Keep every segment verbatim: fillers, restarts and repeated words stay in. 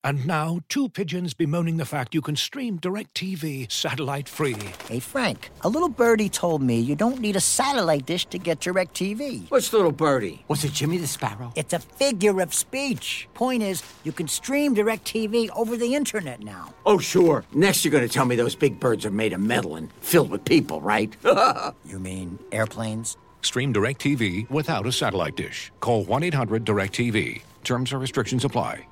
And now, two pigeons bemoaning the fact you can stream DirecTV satellite-free. Hey, Frank, a little birdie told me you don't need a satellite dish to get DirecTV. What's little birdie? Was it Jimmy the Sparrow? It's a figure of speech. Point is, you can stream DirecTV over the internet now. Oh, sure. Next you're going to tell me those big birds are made of metal and filled with people, right? You mean airplanes? Stream DirecTV without a satellite dish. Call one eight hundred direct T V. Terms and restrictions apply.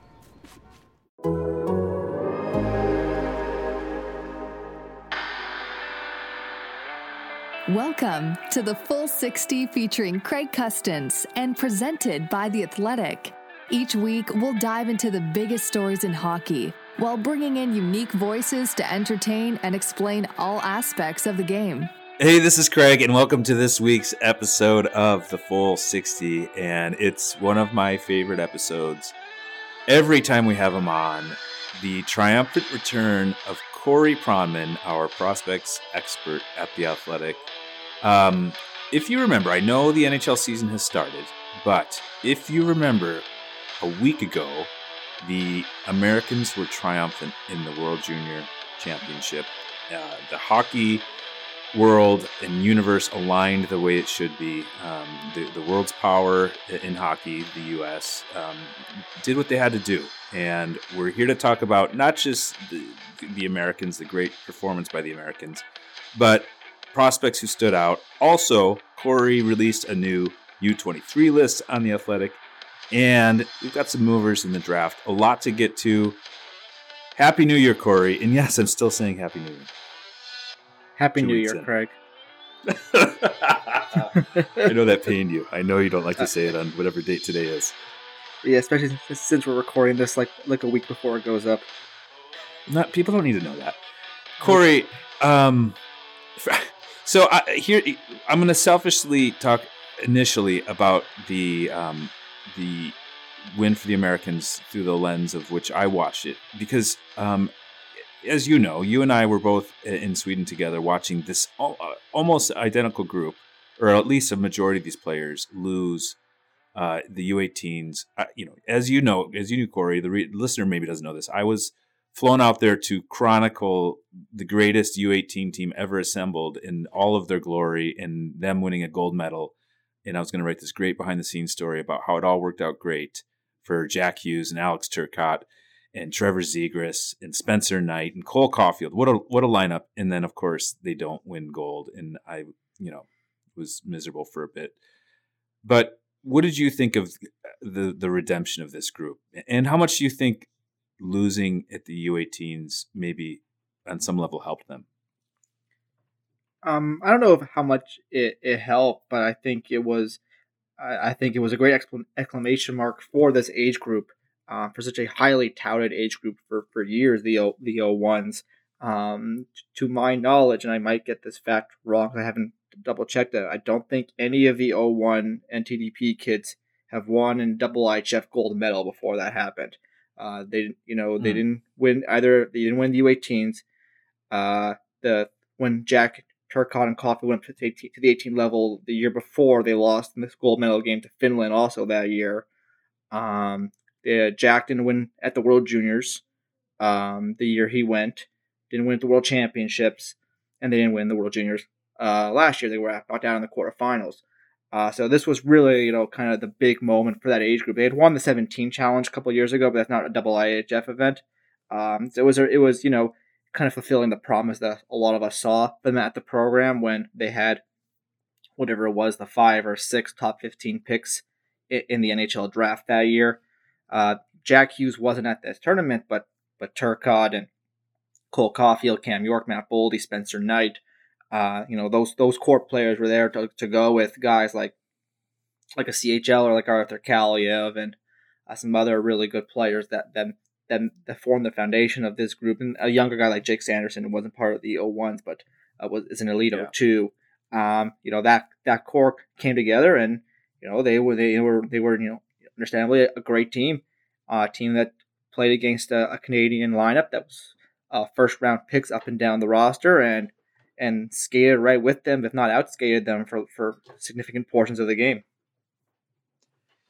Welcome to the Full sixty featuring Craig Custance and presented by The Athletic. Each week, we'll dive into the biggest stories in hockey while bringing in unique voices to entertain and explain all aspects of the game. Hey, this is Craig, and welcome to this week's episode of the Full sixty, and it's one of my favorite episodes. Every time we have him on, the triumphant return of Corey Pronman, our prospects expert at The Athletic. Um, if you remember, I know the N H L season has started, but if you remember, a week ago, the Americans were triumphant in the World Junior Championship. Uh, the hockey world and universe aligned the way it should be. Um, the, the world's power in hockey, the U S, um, did what they had to do. And we're here to talk about not just the, the Americans, the great performance by the Americans, but prospects who stood out. Also, Corey released a new U twenty-three list on The Athletic, and we've got some movers in the draft. A lot to get to. Happy New Year, Corey. And yes, I'm still saying Happy New Year. Happy New Year, Craig. I know that pained you. I know you don't like to say it on whatever date today is. Yeah, especially since we're recording this like like a week before it goes up. Not people don't need to know that. Corey, um, so I, here I'm going to selfishly talk initially about the um, the win for the Americans through the lens of which I watched it, because um, as you know, you and I were both in Sweden together watching this almost identical group, or at least a majority of these players, lose uh, the U eighteens. Uh, you know, as you know, as you knew, Corey, the re- listener maybe doesn't know this. I was flown out there to chronicle the greatest U eighteen team ever assembled in all of their glory and them winning a gold medal. And I was going to write this great behind-the-scenes story about how it all worked out great for Jack Hughes and Alex Turcotte and Trevor Zegras and Spencer Knight and Cole Caulfield. What a what a lineup. And then, of course, they don't win gold. And I, you know, was miserable for a bit. But what did you think of the, the redemption of this group? And how much do you think losing at the U eighteens maybe on some level helped them? Um, I don't know if how much it, it helped, but I think it was I, I think it was a great exclam- exclamation mark for this age group. Uh, for such a highly touted age group for, for years, the O, the O ones. Um, to my knowledge, and I might get this fact wrong because I haven't double checked it, I don't think any of the O one N T D P kids have won in double I H F gold medal before that happened. Uh, they, you know, they mm. didn't win either. They didn't win the U eighteens. Uh, the when Jack Turcotte and Caulfield went to the eighteen level the year before, they lost in this gold medal game to Finland also that year. Um. Uh, Jack didn't win at the World Juniors um, the year he went. Didn't win at the World Championships. And they didn't win the World Juniors uh, last year. They were knocked out in the quarterfinals. Uh, so this was really, you know, kind of the big moment for that age group. They had won the seventeen challenge a couple of years ago, but that's not a double I H F event. Um, so it was, it was, you know, kind of fulfilling the promise that a lot of us saw them at the program when they had whatever it was, the five or six top fifteen picks in the N H L draft that year. Uh, Jack Hughes wasn't at this tournament, but but Turcotte and Cole Caulfield, Cam York, Matt Boldy, Spencer Knight, uh, you know, those those core players were there to, to go with guys like like a C H L or like Arthur Kaliev and uh, some other really good players that that, that that formed the foundation of this group. And a younger guy like Jake Sanderson, who wasn't part of the O ones, but uh, was is an elite yeah. O two. Um, you know, that that core came together, and you know they were they were they were you know. understandably, a great team, a uh, team that played against a, a Canadian lineup that was uh, first round picks up and down the roster, and and skated right with them, if not outskated them for, for significant portions of the game.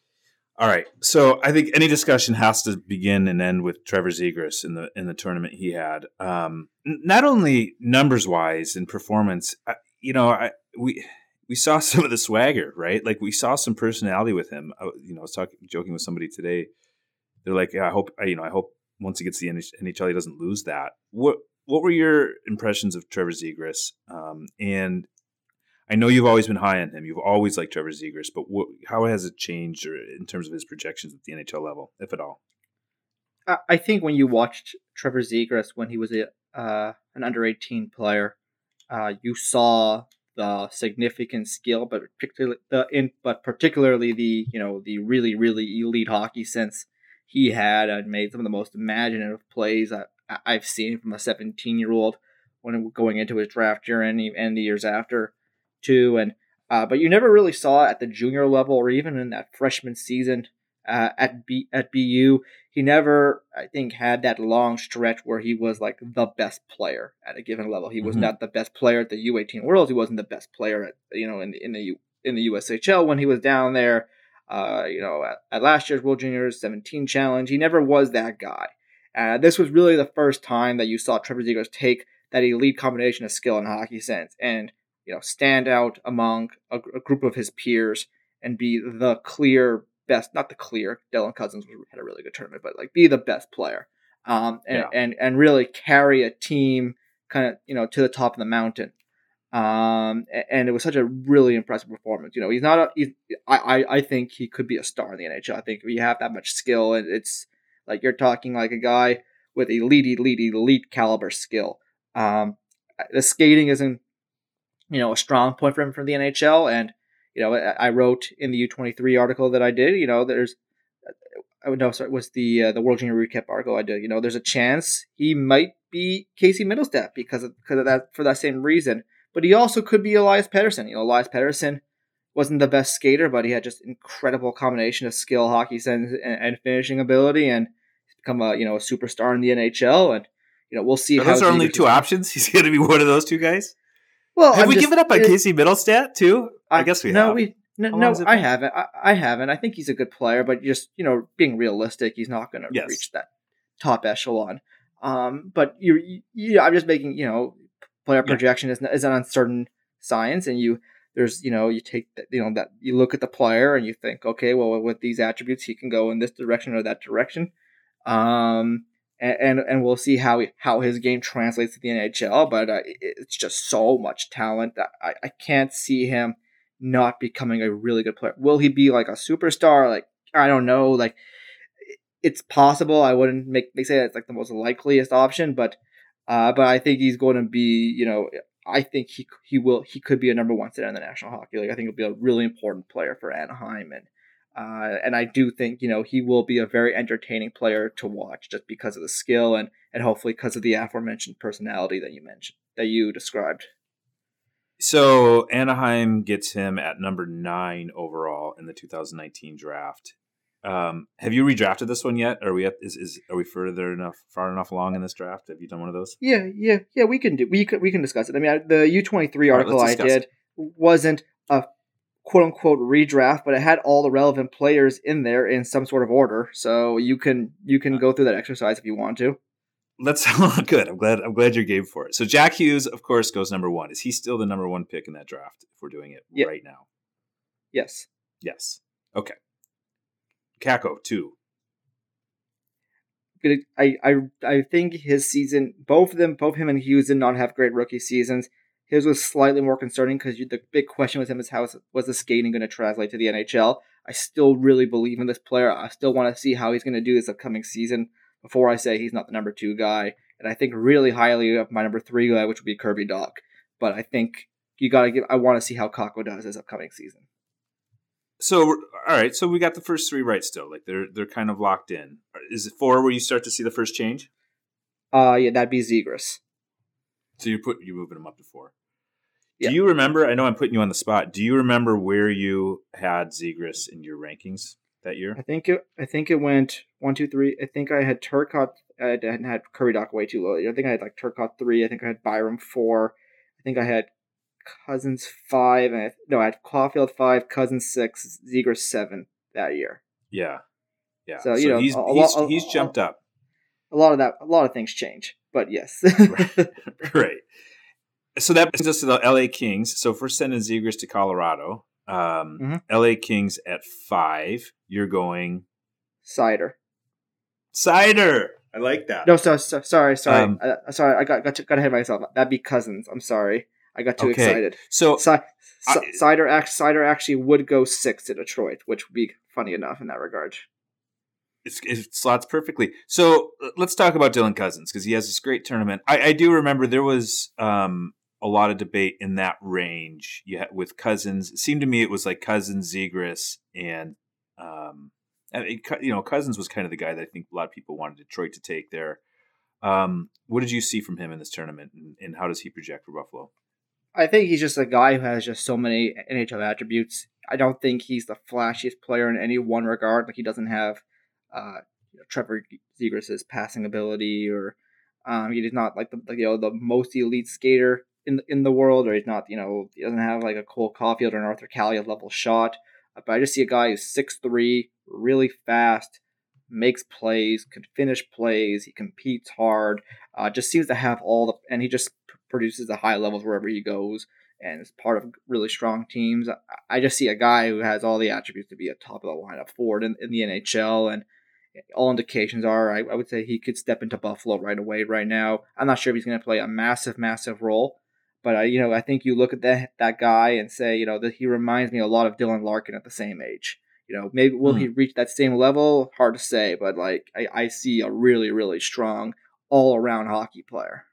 All right. So I think any discussion has to begin and end with Trevor Zegras in the in the tournament he had. Um, not only numbers wise and performance, I, you know, I, we we saw some of the swagger, right? Like we saw some personality with him. I, you know, I was talking, joking with somebody today. They're like, yeah, I hope, you know, I hope once he gets to the N H L, he doesn't lose that. What What were your impressions of Trevor Zegras? Um, and I know you've always been high on him. You've always liked Trevor Zegras, but what, how has it changed or in terms of his projections at the N H L level, if at all? I think when you watched Trevor Zegras when he was a uh, an under eighteen player, uh, you saw the significant skill, but particularly the in, but particularly the you know the really really elite hockey sense he had and made some of the most imaginative plays I, I've seen from a seventeen year old when going into his draft year and, and the years after too. And uh, but you never really saw it at the junior level or even in that freshman season uh, at B at B U. He never, I think, had that long stretch where he was like the best player at a given level. He was Mm-hmm. not the best player at the U eighteen Worlds. He wasn't the best player at you know in the in the U, in the U S H L when he was down there. Uh, you know, at, at last year's World Juniors seventeen Challenge, he never was that guy. Uh, this was really the first time that you saw Trevor Zegras take that elite combination of skill and hockey sense and you know stand out among a, a group of his peers and be the clear best, not the clear. Dylan Cousins had a really good tournament, but like be the best player, um, and, Yeah. and and really carry a team kind of you know to the top of the mountain. Um, and it was such a really impressive performance. You know, he's not a. He's, I, I I think he could be a star in the N H L. I think we have that much skill, and it's like you're talking like a guy with elite, elite, elite caliber skill. Um, the skating isn't, you know, a strong point for him from the N H L, and you know, I wrote in the U twenty-three article that I did. You know, there's, oh no, sorry, it was the uh, the World Junior Recap article I did. You know, there's a chance he might be Casey Middlestat because of because of that for that same reason. But he also could be Elias Pettersson. You know, Elias Pettersson wasn't the best skater, but he had just incredible combination of skill, hockey sense, and, and finishing ability, and he's become a you know a superstar in the N H L. And you know, we'll see. Are how those are only Zegras two is- options. He's going to be one of those two guys. Well, Have I'm we just- given up on it- Casey Middlestat too? I, I guess we no, have. we no, How no long has it I been? haven't. I, I haven't. I think he's a good player, but just you know, being realistic, he's not going to Yes. reach that top echelon. Um, but you, you, you I'm just making you know, player Yeah. projection is is an uncertain science, and you there's you know you take that you know that you look at the player and you think, okay, well with these attributes, he can go in this direction or that direction. Um, and and, and we'll see how he, how his game translates to the N H L. But uh, it, it's just so much talent that I, I can't see him not becoming a really good player. Will he be like a superstar? Like I don't know. Like it's possible. I wouldn't make they say that's like the most likeliest option, but uh, but I think he's going to be. You know, I think he he will he could be a number one center in the National Hockey League. I think he'll be a really important player for Anaheim and. Uh, and I do think, you know, he will be a very entertaining player to watch just because of the skill and, and hopefully because of the aforementioned personality that you mentioned, that you described. So Anaheim gets him at number nine overall in the two thousand nineteen draft. Um, have you redrafted this one yet? Are we at, is, is are we further enough far enough along in this draft? Have you done one of those? Yeah, yeah, yeah. We can do we can we can discuss it. I mean, I, the U twenty-three All right, article let's I discuss did wasn't a quote unquote redraft, but it had all the relevant players in there in some sort of order. So you can you can go through that exercise if you want to. Let's good. I'm glad I'm glad you're game for it. So Jack Hughes, of course, goes number one. Is he still the number one pick in that draft if we're doing it Yeah. right now? Yes. Yes. Okay. Kako, two. I, I I think his season, both of them, both him and Hughes did not have great rookie seasons. His was slightly more concerning because the big question with him is how was the skating going to translate to the N H L. I still really believe in this player. I still want to see how he's going to do this upcoming season before I say he's not the number two guy. And I think really highly of my number three guy, which would be Kirby Dach. But I think you got to give. I want to see how Kako does this upcoming season. So all right, so we got the first three right still. Like they're they're kind of locked in. Is it four where you start to see the first change? Uh yeah, that'd be Zegras. So you put you moving them up to four. Yeah. Do you remember? I know I'm putting you on the spot. Do you remember where you had Zegras in your rankings that year? I think it. I think it went one, two, three. I think I had Turcotte. I hadn't had Kirby Dach way too low. I think I had like Turcotte three. I think I had Byram four. I think I had Cousins five. And I, no, I had Caulfield five, Cousins six, Zegras seven that year. Yeah, yeah. So, you know, he's a, a he's, lot, he's a, jumped up. A lot of that, a lot of things change, but yes. Right. So that brings us to the L A Kings. So if we're sending Zegras to Colorado, um, mm-hmm. L A Kings at five. You're going Seider. Seider. I like that. No, so, so, sorry, sorry, Um, I, sorry. I got got, to, got ahead of myself. That'd be Cousins. I'm sorry. I got too okay. excited. So Si- I, Seider, act, Seider actually would go six to Detroit, which would be funny enough in that regard. It's, it slots perfectly. So let's talk about Dylan Cousins because he has this great tournament. I, I do remember there was um, a lot of debate in that range you had, with Cousins. It seemed to me it was like Cousins, Zegras, and um, it, you know Cousins was kind of the guy that I think a lot of people wanted Detroit to take there. Um, what did you see from him in this tournament, and, and how does he project for Buffalo? I think he's just a guy who has just so many N H L attributes. I don't think he's the flashiest player in any one regard. Like he doesn't have uh, you know, Trevor Zegras' passing ability, or um, he's not like the, the you know the most elite skater in the, in the world, or he's not you know he doesn't have like a Cole Caulfield or an Arthur Kaliyev level shot. But I just see a guy who's six three, really fast, makes plays, can finish plays, he competes hard, uh, just seems to have all the, and he just produces at high levels wherever he goes, and is part of really strong teams. I just see a guy who has all the attributes to be a top of the lineup forward in, in the N H L, and all indications are I, I would say he could step into Buffalo right away right now. I'm not sure if he's going to play a massive, massive role, but I, you know, I think you look at that that guy and say, you know, that he reminds me a lot of Dylan Larkin at the same age. You know, maybe will he reach that same level? Hard to say, but like I, I see a really, really strong all-around hockey player.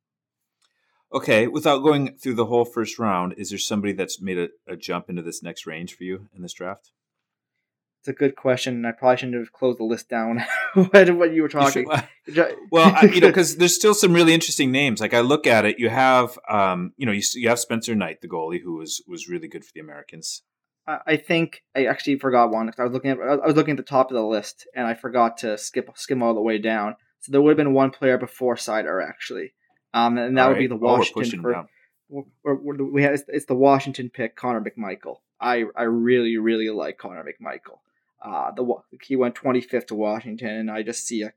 Okay, without going through the whole first round, is there somebody that's made a, a jump into this next range for you in this draft? It's a good question, and I probably shouldn't have closed the list down when you were talking. You should, well, I, you know, because there's still some really interesting names. Like I look at it, you have, um, you know, you, you have Spencer Knight, the goalie, who was was really good for the Americans. I think I actually forgot one because I was looking at I was looking at the top of the list and I forgot to skip skim all the way down. So there would have been one player before Seider actually, um, and that all would right. be the Washington. Oh, we're for, we're, we're, we have it's the Washington pick, Connor McMichael. I I really really like Connor McMichael. Uh, the he went twenty-fifth to Washington, and I just see a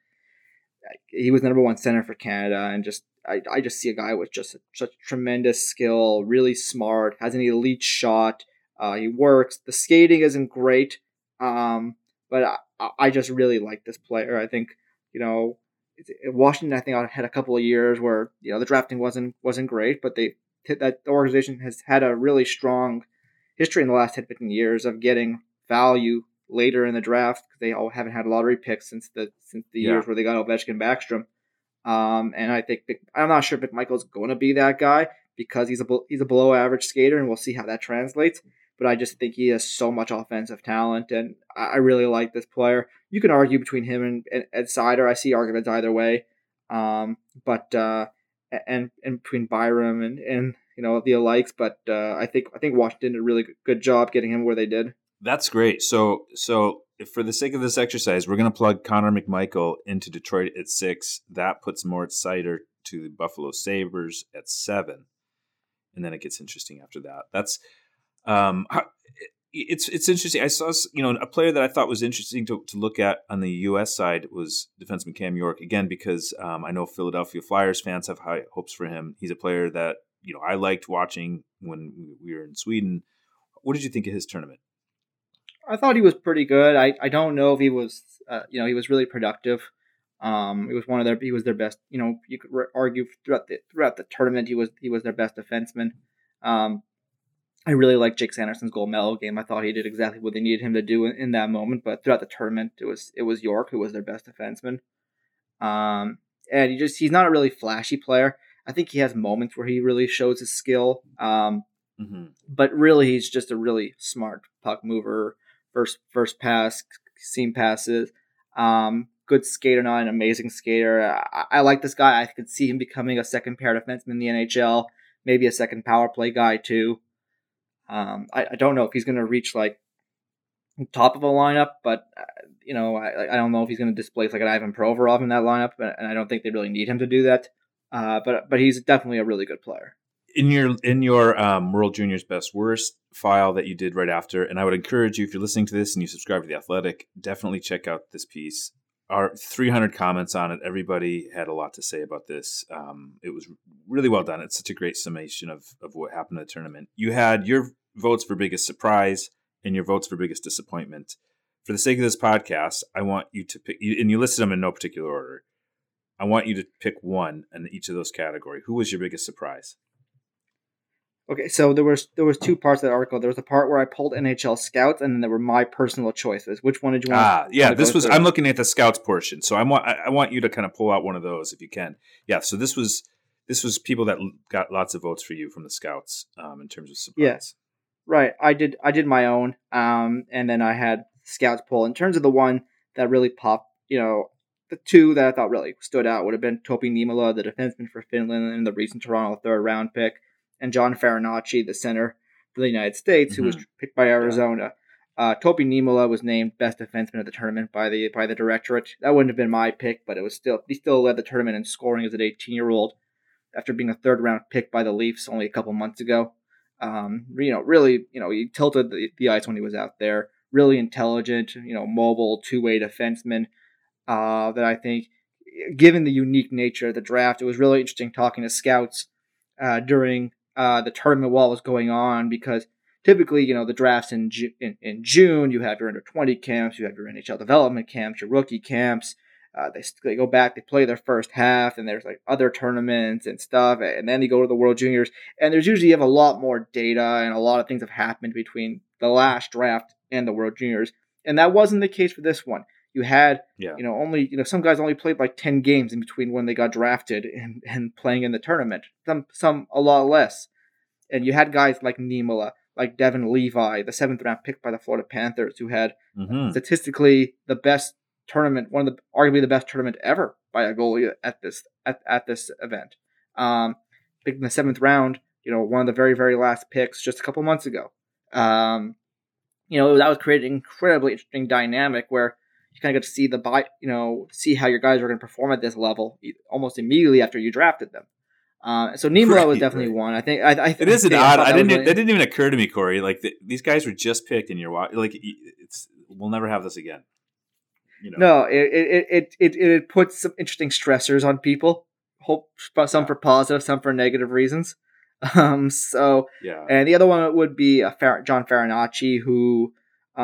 he was the number one center for Canada, and just I I just see a guy with just a, such tremendous skill, really smart, has an elite shot. Uh, he works. The skating isn't great, um, but I, I just really like this player. I think you know Washington. I think I had a couple of years where you know the drafting wasn't wasn't great, but they that the organization has had a really strong history in the last ten, fifteen years of getting value later in the draft because they all haven't had lottery picks since the since the yeah. years where they got Ovechkin, Backstrom. Um, and I think I'm not sure if McMichael's going to be that guy because he's a he's a below average skater, and we'll see how that translates. But I just think he has so much offensive talent, and I really like this player. You can argue between him and, and Ed Seider. I see arguments either way. Um, but uh, and and between Byram and, and you know the likes, but uh, I think I think Washington did a really good job getting him where they did. That's great. So so for the sake of this exercise, we're going to plug Connor McMichael into Detroit at six. That puts Moritz Seider to the Buffalo Sabres at seven, and then it gets interesting after that. That's Um, it's it's interesting. I saw you know a player that I thought was interesting to, to look at on the U S side was defenseman Cam York again because um, I know Philadelphia Flyers fans have high hopes for him. He's a player that you know I liked watching when we were in Sweden. What did you think of his tournament? I thought he was pretty good. I, I don't know if he was uh, you know he was really productive. Um, he was one of their he was their best. You know you could argue throughout the throughout the tournament he was he was their best defenseman. Um, I really like Jake Sanderson's goal medal game. I thought he did exactly what they needed him to do in, in that moment. But throughout the tournament, it was it was York who was their best defenseman. Um, and he just he's not a really flashy player. I think he has moments where he really shows his skill. Um, mm-hmm. But really, he's just a really smart puck mover. First first pass, seam passes. Um, good skater, not an amazing skater. I, I like this guy. I could see him becoming a second pair defenseman in the N H L. Maybe a second power play guy too. Um, I, I don't know if he's going to reach like top of a lineup, but uh, you know, I I don't know if he's going to displace like an Ivan Provorov in that lineup, and I don't think they really need him to do that. Uh, but but he's definitely a really good player. in your in your um, World Juniors Best Worst file that you did right after, and I would encourage you, if you're listening to this and you subscribe to The Athletic, definitely check out this piece. Our three hundred comments on it. Everybody had a lot to say about this. Um, it was really well done. It's such a great summation of of what happened in the tournament. You had your votes for biggest surprise and your votes for biggest disappointment. For the sake of this podcast, I want you to pick, and you listed them in no particular order. I want you to pick one in each of those categories. Who was your biggest surprise? Okay, so there was there was two parts of that article. There was the part where I pulled N H L scouts, and then there were my personal choices. Which one did you want? Ah, yeah, want this was. through? I'm looking at the scouts portion, so I want I, I want you to kind of pull out one of those if you can. Yeah, so this was this was people that got lots of votes for you from the scouts um, in terms of surprise. Yes, right. I did I did my own, um, and then I had scouts poll. In terms of the one that really popped, you know, the two that I thought really stood out would have been Topi Niemela, the defenseman for Finland and the recent Toronto third round pick, and John Farinacci, the center for the United States, mm-hmm. who was picked by Arizona. Yeah. Uh, Topi Niemela was named best defenseman of the tournament by the by the directorate. That wouldn't have been my pick, but it was still he still led the tournament in scoring as an eighteen-year-old after being a third round pick by the Leafs only a couple months ago. Um, you know, really, you know, he tilted the, the ice when he was out there. Really intelligent, you know, mobile two-way defenseman. Uh, that I think, given the unique nature of the draft, it was really interesting talking to scouts uh, during uh, the tournament while it was going on, because typically, you know, the drafts in, Ju- in in June, you have your under twenty camps, you have your N H L development camps, your rookie camps. Uh, they they go back, they play their first half, and there's like other tournaments and stuff, and then they go to the World Juniors, and there's usually you have a lot more data, and a lot of things have happened between the last draft and the World Juniors, and that wasn't the case for this one. You had, yeah. you know, only, you know, some guys only played like ten games in between when they got drafted and, and playing in the tournament. Some, some a lot less. And you had guys like Niemela, like Devin Levi, the seventh round pick by the Florida Panthers, who had mm-hmm. statistically the best tournament, one of the, arguably the best tournament ever by a goalie at this, at, at this event. Um, picked in the seventh round, you know, one of the very, very last picks just a couple months ago. Um, you know, that was creating an incredibly interesting dynamic where you kind of get to see the buy, you know, see how your guys are going to perform at this level almost immediately after you drafted them. Uh, so Niemela right, was definitely right. one. I think I, I it is an odd. I, I didn't. That, really, that didn't even occur to me, Corey. Like the, these guys were just picked, and you're like, it's we'll never have this again. You know. No, it it, it it it puts some interesting stressors on people. Hope some yeah. for positive, some for negative reasons. Um. So yeah. And the other one would be uh, John Farinacci, who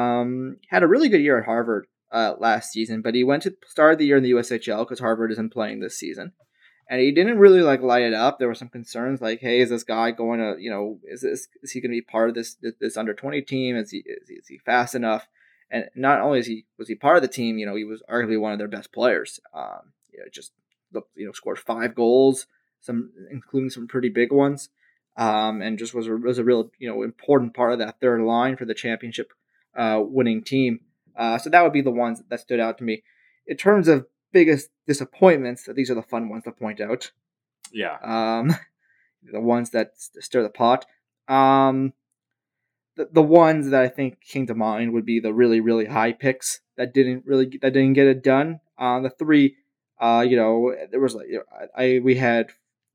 um had a really good year at Harvard. Uh, last season, but he went to start the year in the U S H L because Harvard isn't playing this season, and he didn't really like light it up. There were some concerns like, hey, is this guy going to, you know, is this is he going to be part of this this under twenty team? Is he is he, is he fast enough? And not only is he was he part of the team, you know, he was arguably one of their best players. Um, you know, just you know, scored five goals, some including some pretty big ones, um, and just was a, was a real you know important part of that third line for the championship uh, winning team. Uh, so that would be the ones that stood out to me. In terms of biggest disappointments, these are the fun ones to point out. Yeah. Um, the ones that stir the pot. Um, the, the ones that I think came to mind would be the really, really high picks that didn't really that didn't get it done. Uh, the three, uh, you know, there was like you know, I we had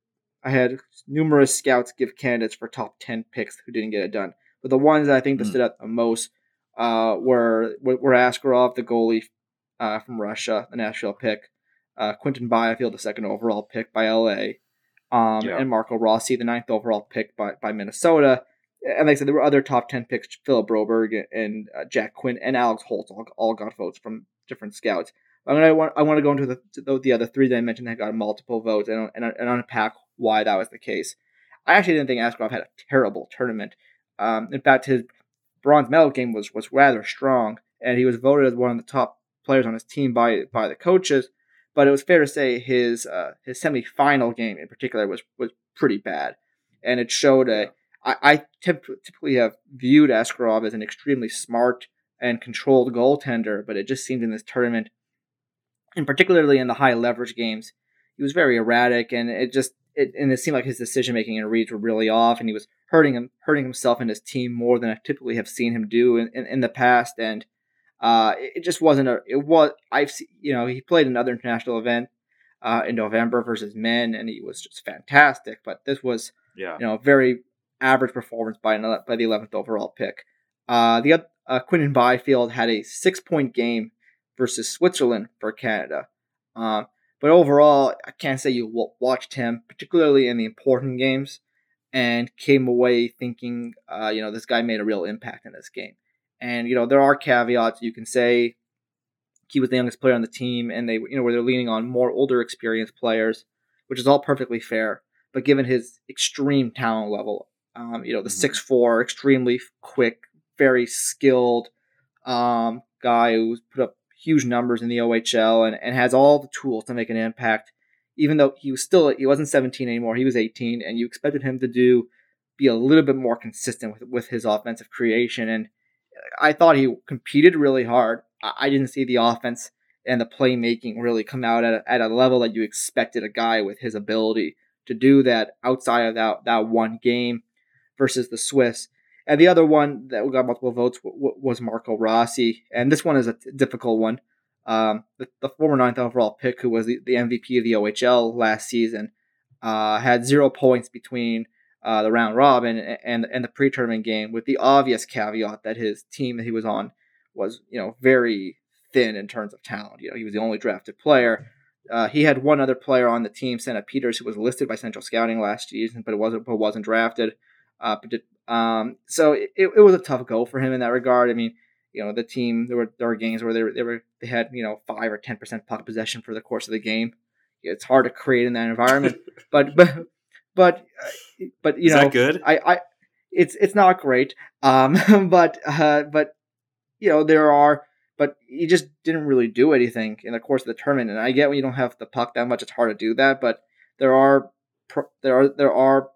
I had numerous scouts give candidates for top ten picks who didn't get it done. But the ones that I think that mm. stood out the most. Uh, were were Askarov, the goalie uh, from Russia, the Nashville pick, uh, Quinton Byfield, the second overall pick by L A, um, yeah. and Marco Rossi, the ninth overall pick by, by Minnesota. And like I said, there were other top ten picks, Philip Broberg and uh, Jack Quinn and Alex Holtz all, all got votes from different scouts. I'm gonna I want I want to go into the to the other three that I mentioned that got multiple votes and and, and unpack why that was the case. I actually didn't think Askarov had a terrible tournament. Um, in fact, his bronze medal game was was rather strong, and he was voted as one of the top players on his team by by the coaches. But it was fair to say his uh, his semifinal game in particular was was pretty bad, and it showed a. I, I typically have viewed Askarov as an extremely smart and controlled goaltender, but it just seemed in this tournament, and particularly in the high leverage games, he was very erratic, and it just it and it seemed like his decision making and reads were really off, and he was hurting him, hurting himself and his team more than I typically have seen him do in, in, in the past, and uh, it, it just wasn't a. It was I've seen, you know he played another international event uh, in November versus men, and he was just fantastic. But this was Yeah. You know, very average performance by an, by the eleventh overall pick. Uh, the uh, Quinton Byfield had a six-point game versus Switzerland for Canada. Um, but overall, I can't say you watched him, particularly in the important games, and came away thinking, uh, you know, this guy made a real impact in this game. And, you know, there are caveats. You can say he was the youngest player on the team, and they, you know, where they're leaning on more older, experienced players, which is all perfectly fair. But given his extreme talent level, um, you know, the six foot four, extremely quick, very skilled um, guy who's put up huge numbers in the O H L and, and has all the tools to make an impact, even though he was still, he wasn't seventeen anymore, he was eighteen, and you expected him to do, be a little bit more consistent with, with his offensive creation. And I thought he competed really hard. I didn't see the offense and the playmaking really come out at a, at a level that you expected a guy with his ability to do that outside of that, that one game versus the Swiss. And the other one that got multiple votes w- w- was Marco Rossi. And this one is a t- difficult one. Um, the, the former ninth overall pick, who was the, the M V P of the O H L last season, uh, had zero points between uh, the round robin and, and the pre-tournament game, with the obvious caveat that his team that he was on was, you know, very thin in terms of talent. You know, he was the only drafted player. Uh, he had one other player on the team, Senna Peters, who was listed by Central Scouting last season, but it wasn't but wasn't drafted. Uh, but did, um, so it, it was a tough go for him in that regard. I mean, you know, the team, there were there were games where they were, they were they had, you know, five or ten percent puck possession for the course of the game. It's hard to create in that environment, but but but but you Is know, that good? I, I it's it's not great. Um, but uh, but you know, there are. But he just didn't really do anything in the course of the tournament. And I get when you don't have the puck that much, it's hard to do that. But there are there are there are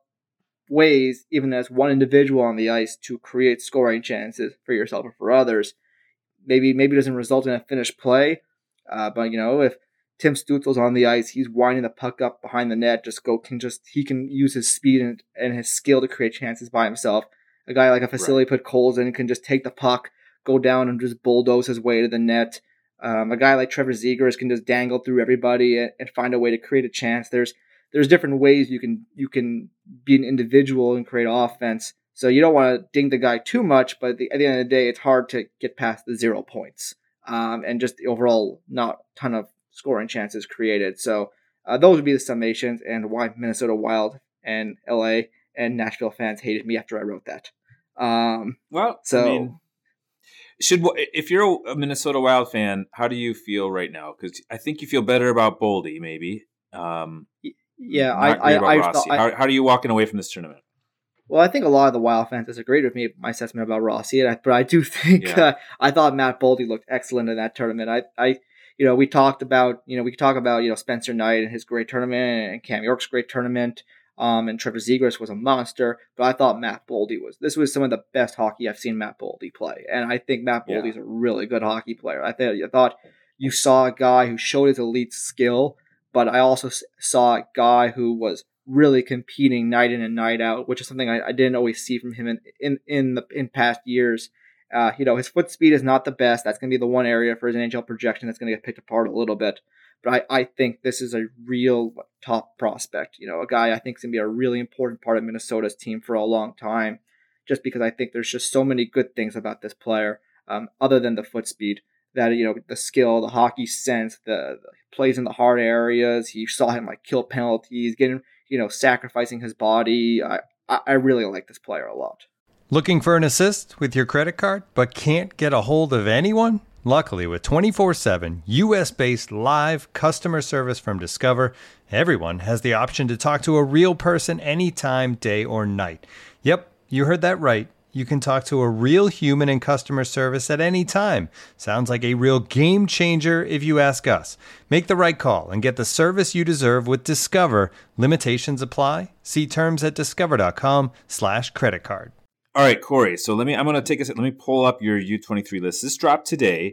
ways, even as one individual on the ice, to create scoring chances for yourself or for others. Maybe maybe it doesn't result in a finished play, uh, but you know, if Tim Stutzel's on the ice, he's winding the puck up behind the net. Just go can just he can use his speed and, and his skill to create chances by himself. A guy like a Vasily right. Podkolzin can just take the puck, go down and just bulldoze his way to the net. Um, a guy like Trevor Zegras can just dangle through everybody and, and find a way to create a chance. There's there's different ways you can you can be an individual and create offense. So you don't want to ding the guy too much, but at the, at the end of the day, it's hard to get past the zero points um, and just the overall not a ton of scoring chances created. So uh, those would be the summations and why Minnesota Wild and L A and Nashville fans hated me after I wrote that. Um, well, so. I mean, Should if you're a Minnesota Wild fan, how do you feel right now? Because I think you feel better about Boldy, maybe. Um, yeah, I, I, I, thought, I how, how are you walking away from this tournament? Well, I think a lot of the Wild fans disagreed with me my assessment about Rossi, and I, but I do think yeah. uh, I thought Matt Boldy looked excellent in that tournament. I, I, you know, we talked about you know we talk about you know Spencer Knight and his great tournament and Cam York's great tournament. Um, and Trevor Zegras was a monster, but I thought Matt Boldy was. This was some of the best hockey I've seen Matt Boldy play, and I think Matt Boldy's yeah. a really good hockey player. I think I thought you saw a guy who showed his elite skill, but I also saw a guy who was really competing night in and night out, which is something I, I didn't always see from him in in in the in past years. Uh, you know, his foot speed is not the best. That's going to be the one area for his N H L projection that's going to get picked apart a little bit. But I, I think this is a real top prospect. You know, a guy I think is going to be a really important part of Minnesota's team for a long time, just because I think there's just so many good things about this player, um, other than the foot speed, that, you know, the skill, the hockey sense, the, the plays in the hard areas. You saw him like kill penalties, getting, you know, sacrificing his body. I, I, I really like this player a lot. Looking for an assist with your credit card, but can't get a hold of anyone? Luckily, with twenty-four seven U S-based live customer service from Discover, everyone has the option to talk to a real person anytime, day or night. Yep, you heard that right. You can talk to a real human in customer service at any time. Sounds like a real game changer if you ask us. Make the right call and get the service you deserve with Discover. Limitations apply. See terms at discover.com slash credit card. All right, Corey. So let me. I'm going to take a. Let me pull up your U twenty-three list. This dropped today,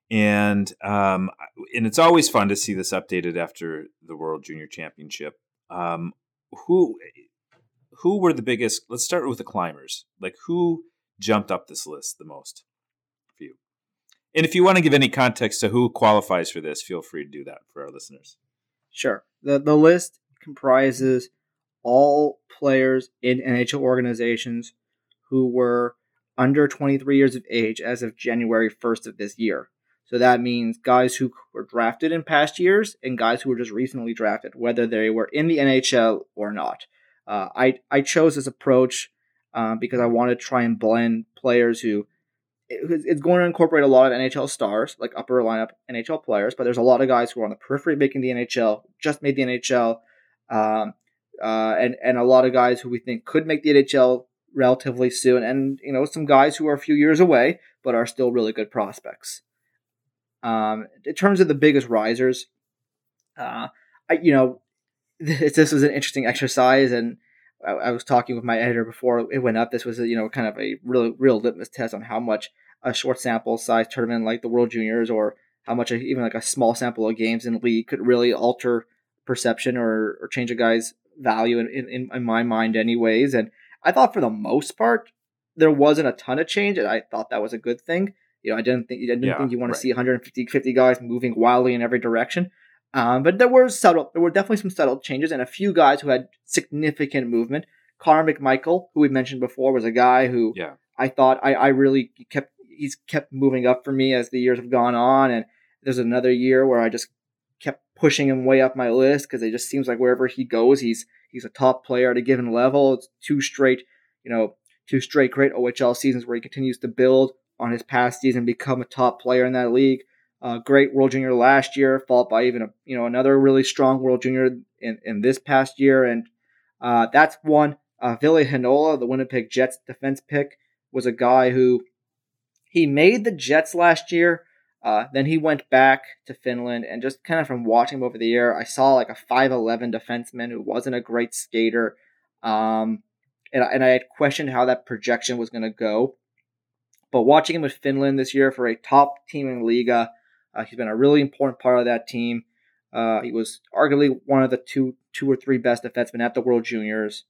and um, and it's always fun to see this updated after the World Junior Championship. Um, who who were the biggest? Let's start with the climbers. Like, who jumped up this list the most for you? And if you want to give any context to who qualifies for this, feel free to do that for our listeners. Sure. the The list comprises all players in N H L organizations who were under twenty-three years of age as of January first of this year. So that means guys who were drafted in past years and guys who were just recently drafted, whether they were in the N H L or not. Uh, I, I chose this approach um, because I want to try and blend players who it's going to incorporate a lot of N H L stars, like upper lineup N H L players, but there's a lot of guys who are on the periphery making the N H L, just made the N H L, um, uh, and, and a lot of guys who we think could make the N H L relatively soon, and you know some guys who are a few years away, but are still really good prospects. Um, in terms of the biggest risers, uh, I, you know, this, this was an interesting exercise, and I, I was talking with my editor before it went up. This was, a, you know, kind of a real, real litmus test on how much a short sample size tournament like the World Juniors, or how much a, even like a small sample of games in the league could really alter perception or, or change a guy's value in, in, in my mind, anyways. And I thought for the most part there wasn't a ton of change, and I thought that was a good thing. You know, I didn't think I didn't yeah, think you want right. to see one hundred fifty, fifty guys moving wildly in every direction. Um, but there were subtle, there were definitely some subtle changes, and a few guys who had significant movement. Connor McMichael, who we mentioned before, was a guy who yeah. I thought I, I really kept he's kept moving up for me as the years have gone on, and there's another year where I just kept pushing him way up my list because it just seems like wherever he goes, he's he's a top player at a given level. It's two straight, you know, two straight great O H L seasons where he continues to build on his past season, become a top player in that league. Uh, great World Junior last year, followed by even a you know another really strong World Junior in, in this past year, and uh, that's one. Uh, Ville Heinola, the Winnipeg Jets defense pick, was a guy who he made the Jets last year. Uh, then he went back to Finland, and just kind of from watching him over the year, I saw like a five eleven defenseman who wasn't a great skater, um, and and I had questioned how that projection was going to go. But watching him with Finland this year for a top team in Liga, uh, he's been a really important part of that team. Uh, he was arguably one of the two, two or three best defensemen at the World Juniors,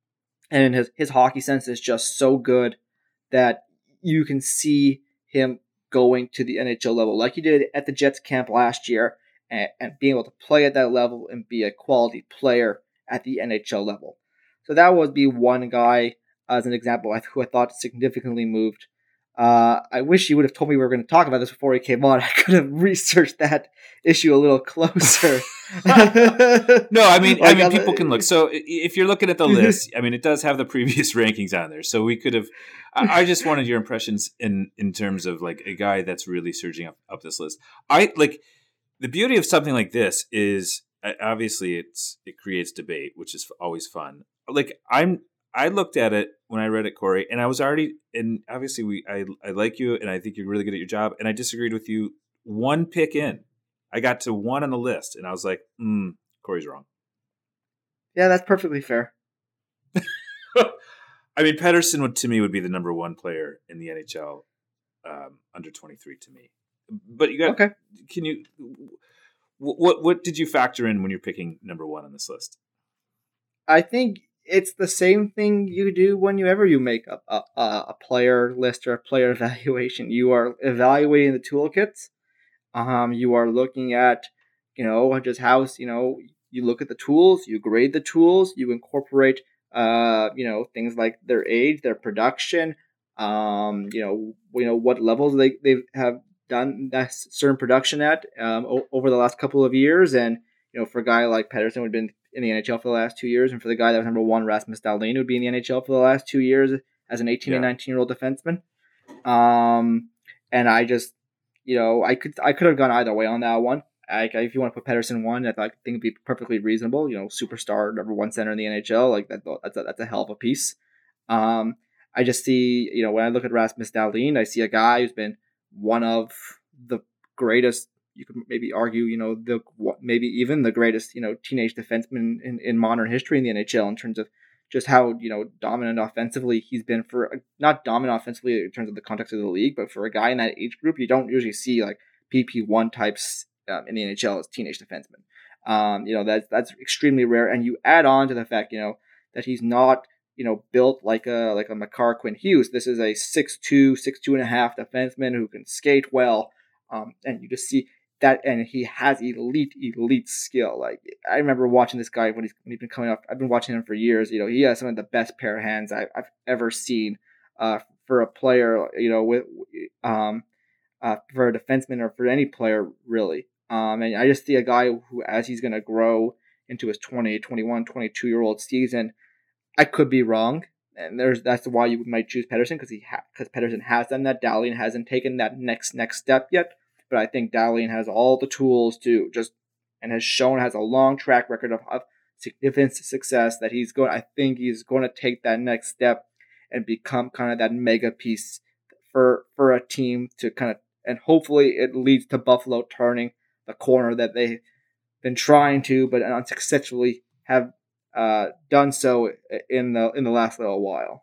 and his his hockey sense is just so good that you can see him going to the N H L level, like he did at the Jets camp last year, and, and being able to play at that level and be a quality player at the N H L level. So that would be one guy as an example who I thought significantly moved. Uh, I wish you would have told me we were going to talk about this before he came on. I could have researched that issue a little closer. No, I mean, like, I mean, people can look. So if you're looking at the list, I mean, it does have the previous rankings on there. So we could have. I, I just wanted your impressions in in terms of like a guy that's really surging up, up this list. I like the beauty of something like this is obviously it's it creates debate, which is always fun. Like I'm. I looked at it when I read it, Corey, and I was already, and obviously we, I, I like you, and I think you're really good at your job, and I disagreed with you one pick in. I got to one on the list, and I was like, hmm, Corey's wrong. Yeah, that's perfectly fair. I mean, Pettersson would, to me, would be the number one player in the N H L um, under twenty-three to me. But you got, okay. Can you, what, what did you factor in when you're picking number one on this list? I think it's the same thing you do whenever you make a, a, a player list or a player evaluation. You are evaluating the toolkits. Um, you are looking at, you know, just how, you know, you look at the tools, you grade the tools, you incorporate, uh, you know, things like their age, their production, um, you know, you know what levels they they have done that certain production at um, o- over the last couple of years, and you know, for a guy like Pettersson, would have been in the N H L for the last two years, and for the guy that was number one, Rasmus Dahlin, would be in the N H L for the last two years as an eighteen yeah. and nineteen year old defenseman. Um, and I just, you know, I could I could have gone either way on that one. Like, if you want to put Pettersson one, I thought, I think it'd be perfectly reasonable. You know, superstar number one center in the N H L, like that, that's a, that's a hell of a piece. Um, I just see, you know, when I look at Rasmus Dahlin, I see a guy who's been one of the greatest. You could maybe argue, you know, the maybe even the greatest, you know, teenage defenseman in, in modern history in the N H L in terms of just how, you know, dominant offensively he's been for, not dominant offensively in terms of the context of the league, but for a guy in that age group, you don't usually see like P P one types um, in the N H L as teenage defensemen. Um, you know, that's, that's extremely rare. And you add on to the fact, you know, that he's not, you know, built like a, like a Makar Quinn Hughes. This is a six two, six two and a half defenseman who can skate well. Um, and you just see, that, and he has elite, elite skill. Like I remember watching this guy when he's when he's been coming up. I've been watching him for years. You know, he has some of the best pair of hands I, I've ever seen uh, for a player. You know, with um, uh, for a defenseman or for any player really. Um, and I just see a guy who, as he's going to grow into his twenty, twenty-one, twenty-two year old season, I could be wrong. And there's that's why you might choose Pettersson, because he because ha- Pettersson has done that. Dahlin hasn't taken that next next step yet. But I think Dahlin has all the tools to just, and has shown, has a long track record of, of significant success that he's going, I think he's going to take that next step and become kind of that mega piece for, for a team to kind of, and hopefully it leads to Buffalo turning the corner that they've been trying to, but unsuccessfully have uh, done so in the, in the last little while.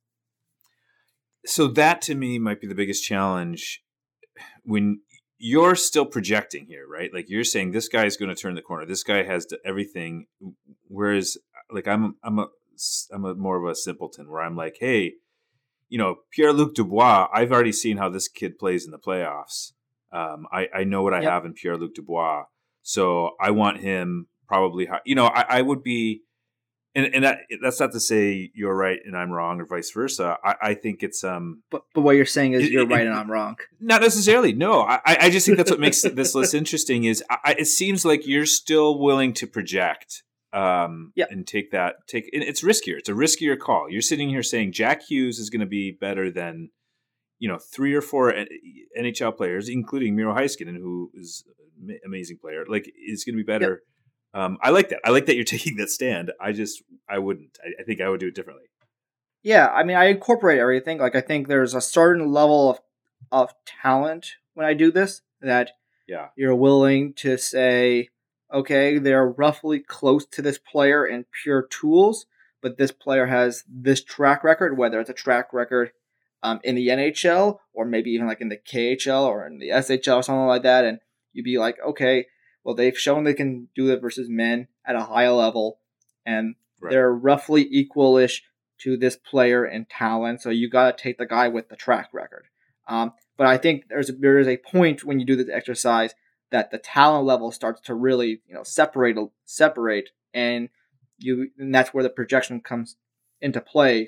So that to me might be the biggest challenge when you're still projecting here, right? Like you're saying this guy is going to turn the corner. This guy has everything. Whereas like I'm, I'm a, I'm a more of a simpleton where I'm like, hey, you know, Pierre-Luc Dubois, I've already seen how this kid plays in the playoffs. Um, I, I know what I yep. have in Pierre-Luc Dubois. So I want him probably, high. You know, I, I would be, and, and that, that's not to say you're right and I'm wrong or vice versa. I, I think it's, um, but, but what you're saying is it, you're it, right it, and I'm wrong. Not necessarily. No, I, I just think that's what makes this list interesting is I, it seems like you're still willing to project, um, yep. and take that, take, and it's riskier. It's a riskier call. You're sitting here saying Jack Hughes is going to be better than, you know, three or four N H L players, including Miro Heiskanen, who is an amazing player, like is going to be better. Yep. Um, I like that. I like that you're taking that stand. I just, I wouldn't. I, I think I would do it differently. Yeah, I mean, I incorporate everything. Like, I think there's a certain level of of talent when I do this that yeah. you're willing to say, okay, they're roughly close to this player in pure tools, but this player has this track record, whether it's a track record um, in the N H L or maybe even like in the K H L or in the S H L or something like that, and you'd be like, okay, well, they've shown they can do it versus men at a high level, and right. they're roughly equal-ish to this player in talent. So you got to take the guy with the track record. Um, but I think there's a, there is a point when you do this exercise that the talent level starts to really, you know, separate separate, and you and that's where the projection comes into play.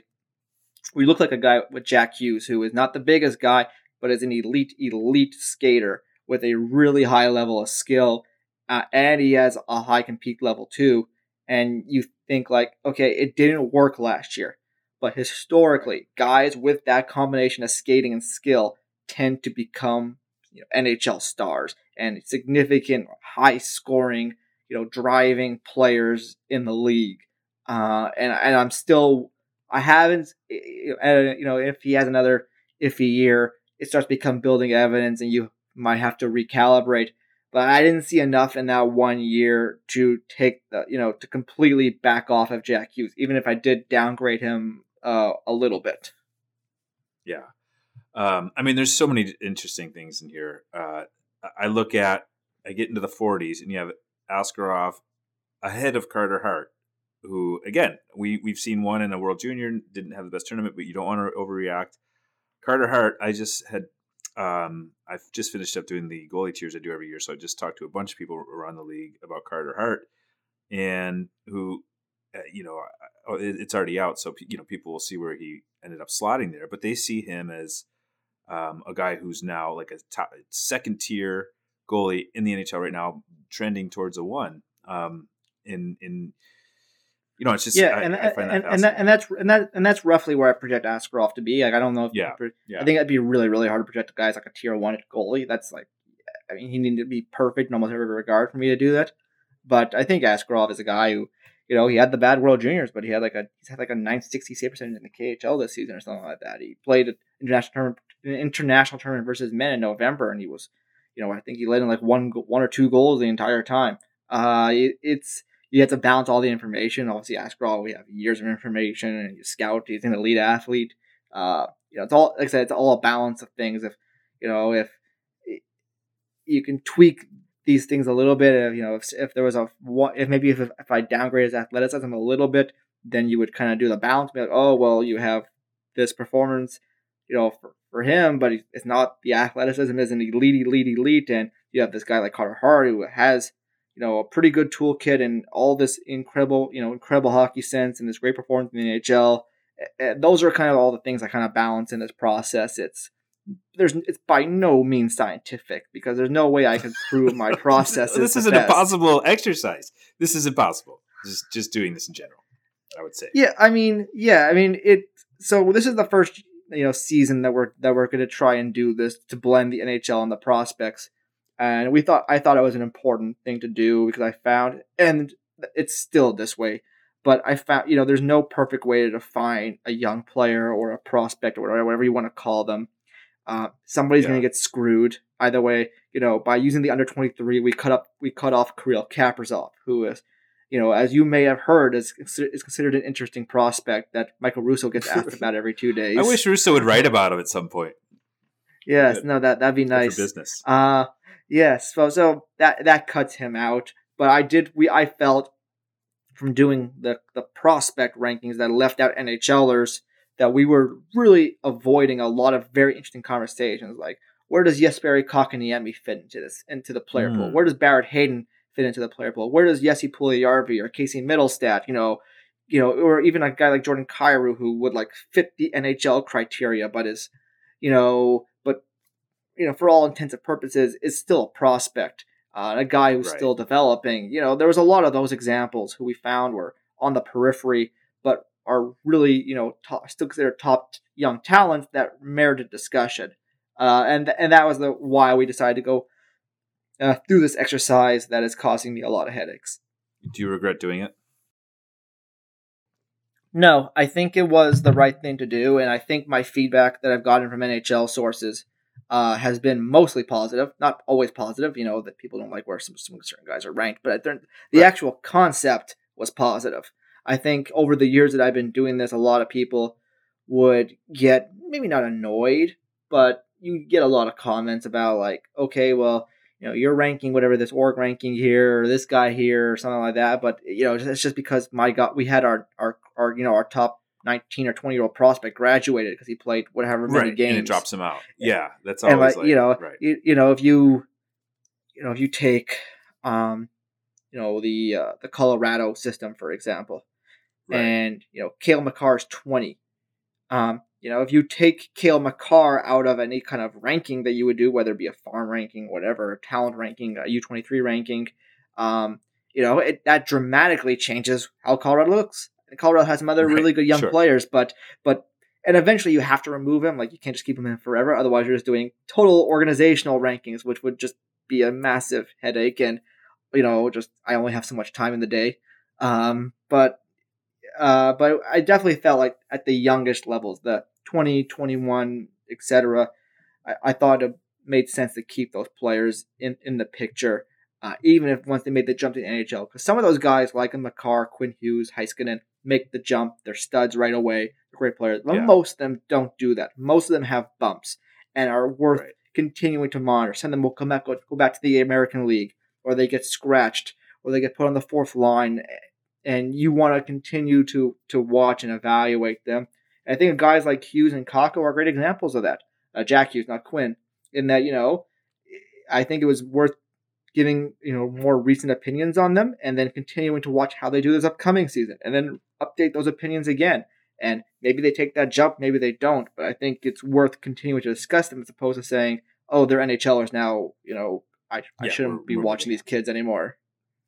We look like a guy with Jack Hughes, who is not the biggest guy, but is an elite elite skater with a really high level of skill. Uh, and he has a high compete level too. And you think like, okay, it didn't work last year. But historically, guys with that combination of skating and skill tend to become, you know, N H L stars and significant high scoring, you know, driving players in the league. Uh, and, and I'm still, I haven't, you know, if he has another iffy year, it starts to become building evidence and you might have to recalibrate. But I didn't see enough in that one year to take the, you know, to completely back off of Jack Hughes, even if I did downgrade him uh, a little bit. Yeah. Um, I mean, there's so many interesting things in here. Uh, I look at, I get into the forties and you have Askarov ahead of Carter Hart, who, again, we, we've seen one in a World Junior, didn't have the best tournament, but you don't want to overreact. Carter Hart, I just had, Um, I've just finished up doing the goalie tiers I do every year, so I just talked to a bunch of people around the league about Carter Hart, and who, uh, you know, it, it's already out, so you know people will see where he ended up slotting there, but they see him as um, a guy who's now like a top, second tier goalie in the N H L right now, trending towards a one. Um, in in you know, it's just yeah, I, and I find that and, and that and that's and that and that's roughly where I project Askarov to be. Like I don't know if yeah, pro- yeah. I think that'd be really really hard to project a guy as like a tier one goalie. That's like, I mean, he needed to be perfect in almost every regard for me to do that. But I think Askarov is a guy who, you know, he had the bad World Juniors, but he had like a he's had like a nine sixty save percentage in the K H L this season or something like that. He played an international tournament, an international tournament versus men in November, and he was, you know, I think he led in like one one or two goals the entire time. Uh, it, it's You have to balance all the information. Obviously, Askarov, we have years of information, and you scout. He's an elite athlete. Uh, you know, it's all like I said. It's all a balance of things. If you know, if you can tweak these things a little bit, if you know, if, if there was a if maybe if if I downgrade his athleticism a little bit, then you would kind of do the balance. Be like, oh well, you have this performance you know, for, for him, but it's not, the athleticism isn't elite, elite, elite. And you have this guy like Carter Hart who has, you know, a pretty good toolkit and all this incredible, you know, incredible hockey sense and this great performance in the N H L. And those are kind of all the things I kind of balance in this process. It's, there's, it's by no means scientific because there's no way I can prove my process. This is is the an best. impossible exercise. This is impossible. Just, just doing this in general, I would say. Yeah, I mean, yeah, I mean it. So this is the first, you know, season that we're that we're going to try and do this to blend the N H L and the prospects, and we thought I thought it was an important thing to do because I found, and it's still this way, but I found, you know, there's no perfect way to define a young player or a prospect or whatever, whatever you want to call them. Uh, somebody's Yeah. going to get screwed either way. You know, by using the under twenty-three, we cut up we cut off Kirill Kaprizov, who is, you know, as you may have heard, is is considered an interesting prospect that Michael Russo gets asked about every two days. I wish Russo would write about him at some point. Yes, Good. no, that that'd be Good nice. for business. Uh yes. So so that that cuts him out. But I did we I felt from doing the the prospect rankings that left out NHLers that we were really avoiding a lot of very interesting conversations, like where does Jesperi Kotkaniemi fit into this into the player Mm. pool? Where does Barrett Hayden fit into the player pool? Where does Jesse Puljujärvi or Casey Middlestat, you know, you know, or even a guy like Jordan Kyrou who would like fit the N H L criteria, but is, you know, but you know, for all intents and purposes, is still a prospect, uh, a guy who's Right. still developing. You know, there was a lot of those examples who we found were on the periphery, but are really, you know, top, still considered top young talents that merited discussion. Uh, and and that was the why we decided to go uh, through this exercise that is causing me a lot of headaches. Do you regret doing it? No, I think it was the right thing to do, and I think my feedback that I've gotten from N H L sources uh, has been mostly positive. Not always positive, you know, that people don't like where some, some certain guys are ranked, but the Right. actual concept was positive. I think over the years that I've been doing this, a lot of people would get maybe not annoyed, but you get a lot of comments about like, okay, well, you know, you're ranking whatever this org ranking here or this guy here or something like that. But you know, it's just because my God, we had our our, our you know our top nineteen or twenty year old prospect graduated because he played whatever many Right, games, and it drops him out. Yeah, that's and always like, like, you know, right. you, you know if you you know if you take um you know the uh, the Colorado system for example, Right. and you know Cale Makar's twenty. Um, you know, if you take Cale Makar out of any kind of ranking that you would do, whether it be a farm ranking, whatever, a talent ranking, a U twenty-three ranking, um, you know, it, that dramatically changes how Colorado looks. And Colorado has some other Right, really good young sure. players, but but and eventually you have to remove him. Like you can't just keep him in forever. Otherwise, you're just doing total organizational rankings, which would just be a massive headache. And you know, just I only have so much time in the day. Um, but uh, but I definitely felt like at the youngest levels, the twenty, twenty-one, et cetera, I, I thought it made sense to keep those players in, in the picture, uh, even if once they made the jump to the N H L. Because some of those guys, like Makar, Quinn Hughes, Heiskanen, make the jump. They're studs right away. They're great players. But Yeah. most of them don't do that. Most of them have bumps and are worth Right. continuing to monitor. Some of them will come back, go, go back to the American League, or they get scratched, or they get put on the fourth line, and you want to continue to to watch and evaluate them. And I think guys like Hughes and Kakko are great examples of that. Uh, Jack Hughes, not Quinn, in that, you know, I think it was worth giving, you know, more recent opinions on them and then continuing to watch how they do this upcoming season and then update those opinions again. And maybe they take that jump, maybe they don't, but I think it's worth continuing to discuss them as opposed to saying, oh, they're NHLers now, you know, I, I Yeah, shouldn't we're- be we're watching moving. these kids anymore.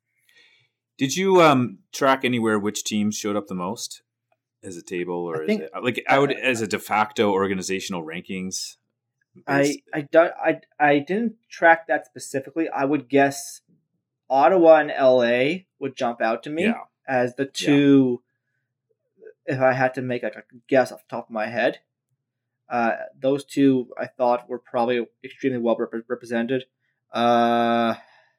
Did you um track anywhere which teams showed up the most as a table, or I think- is it like I would as a de facto organizational rankings? I I, do, I I didn't track that specifically. I would guess Ottawa and L A would jump out to me Yeah. as the two. If I had to make like a guess off the top of my head, uh, those two I thought were probably extremely well rep- represented. Uh,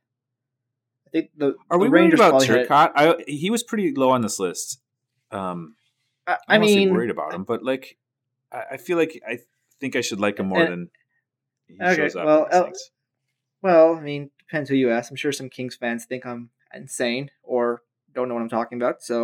I think the Are the we worried Rangers about probably had- Turcotte? I he was pretty low on this list. Um, I, I, I am mean, worried about him, but like, I, I feel like I think I should like him more And- than he okay, shows up. well, in these uh, things. well, I mean, depends who you ask. I'm sure some Kings fans think I'm insane or don't know what I'm talking about. So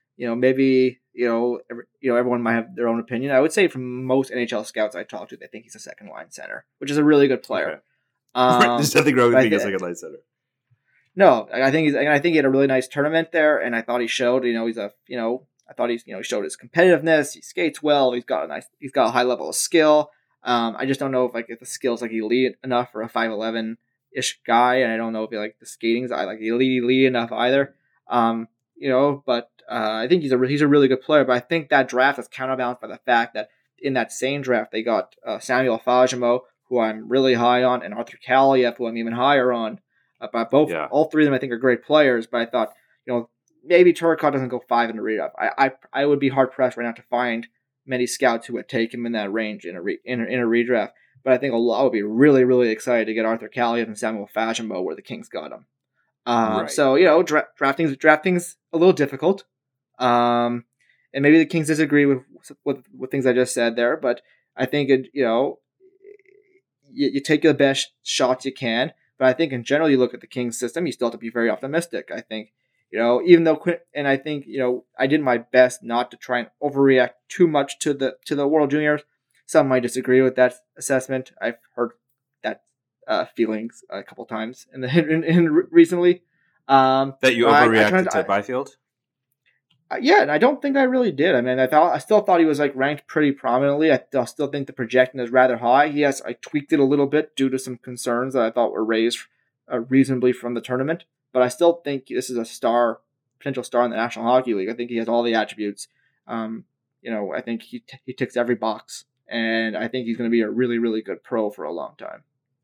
you know, maybe you know, every, you know, everyone might have their own opinion. I would say from most N H L scouts I talk to, they think he's a second line center, which is a really good player. Okay. Um, There's nothing wrong with but I being a thi- second line center. No, I think he's. I think he had a really nice tournament there, and I thought he showed. You know, he's a. You know, I thought he's. You know, he showed his competitiveness. He skates well. He's got a nice. He's got a high level of skill. Um, I just don't know if like if the skills like elite enough for a five eleven ish guy, and I don't know if he, like the skating's I like elite elite enough either. Um, you know, but uh, I think he's a he's a really good player. But I think that draft is counterbalanced by the fact that in that same draft they got uh, Samuel Fajimo, who I'm really high on, and Arthur Kaliev, who I'm even higher on. Uh, but both, Yeah. all three of them, I think, are great players. But I thought, you know, maybe Turcotte doesn't go five in the redraft. I, I, I would be hard pressed right now to find many scouts who would take him in that range in a re, in, a, in a redraft. But I think a lot would be really, really excited to get Arthur Kaliev and Samuel Fajimo where the Kings got him. Um, Right. So you know, dra- drafting's drafting's a little difficult. Um, and maybe the Kings disagree with with, with things I just said there, but I think it, you know, you, you take the best shots you can. But I think in general, you look at the Kings system, you still have to be very optimistic. I think, you know, even though Quinn, and I think, you know, I did my best not to try and overreact too much to the to the World Juniors. Some might disagree with that assessment. I've heard that uh, feelings a couple times in the in, in recently. Um, That you I- I overreacted tried to, I- Byfield? Uh, yeah, and I don't think I really did. I mean, I thought I still thought he was like ranked pretty prominently. I th- still think the projection is rather high. Yes, I tweaked it a little bit due to some concerns that I thought were raised uh, reasonably from the tournament. But I still think this is a star, potential star in the National Hockey League. I think he has all the attributes. Um, you know, I think he t- he ticks every box, and I think he's going to be a really really good pro for a long time.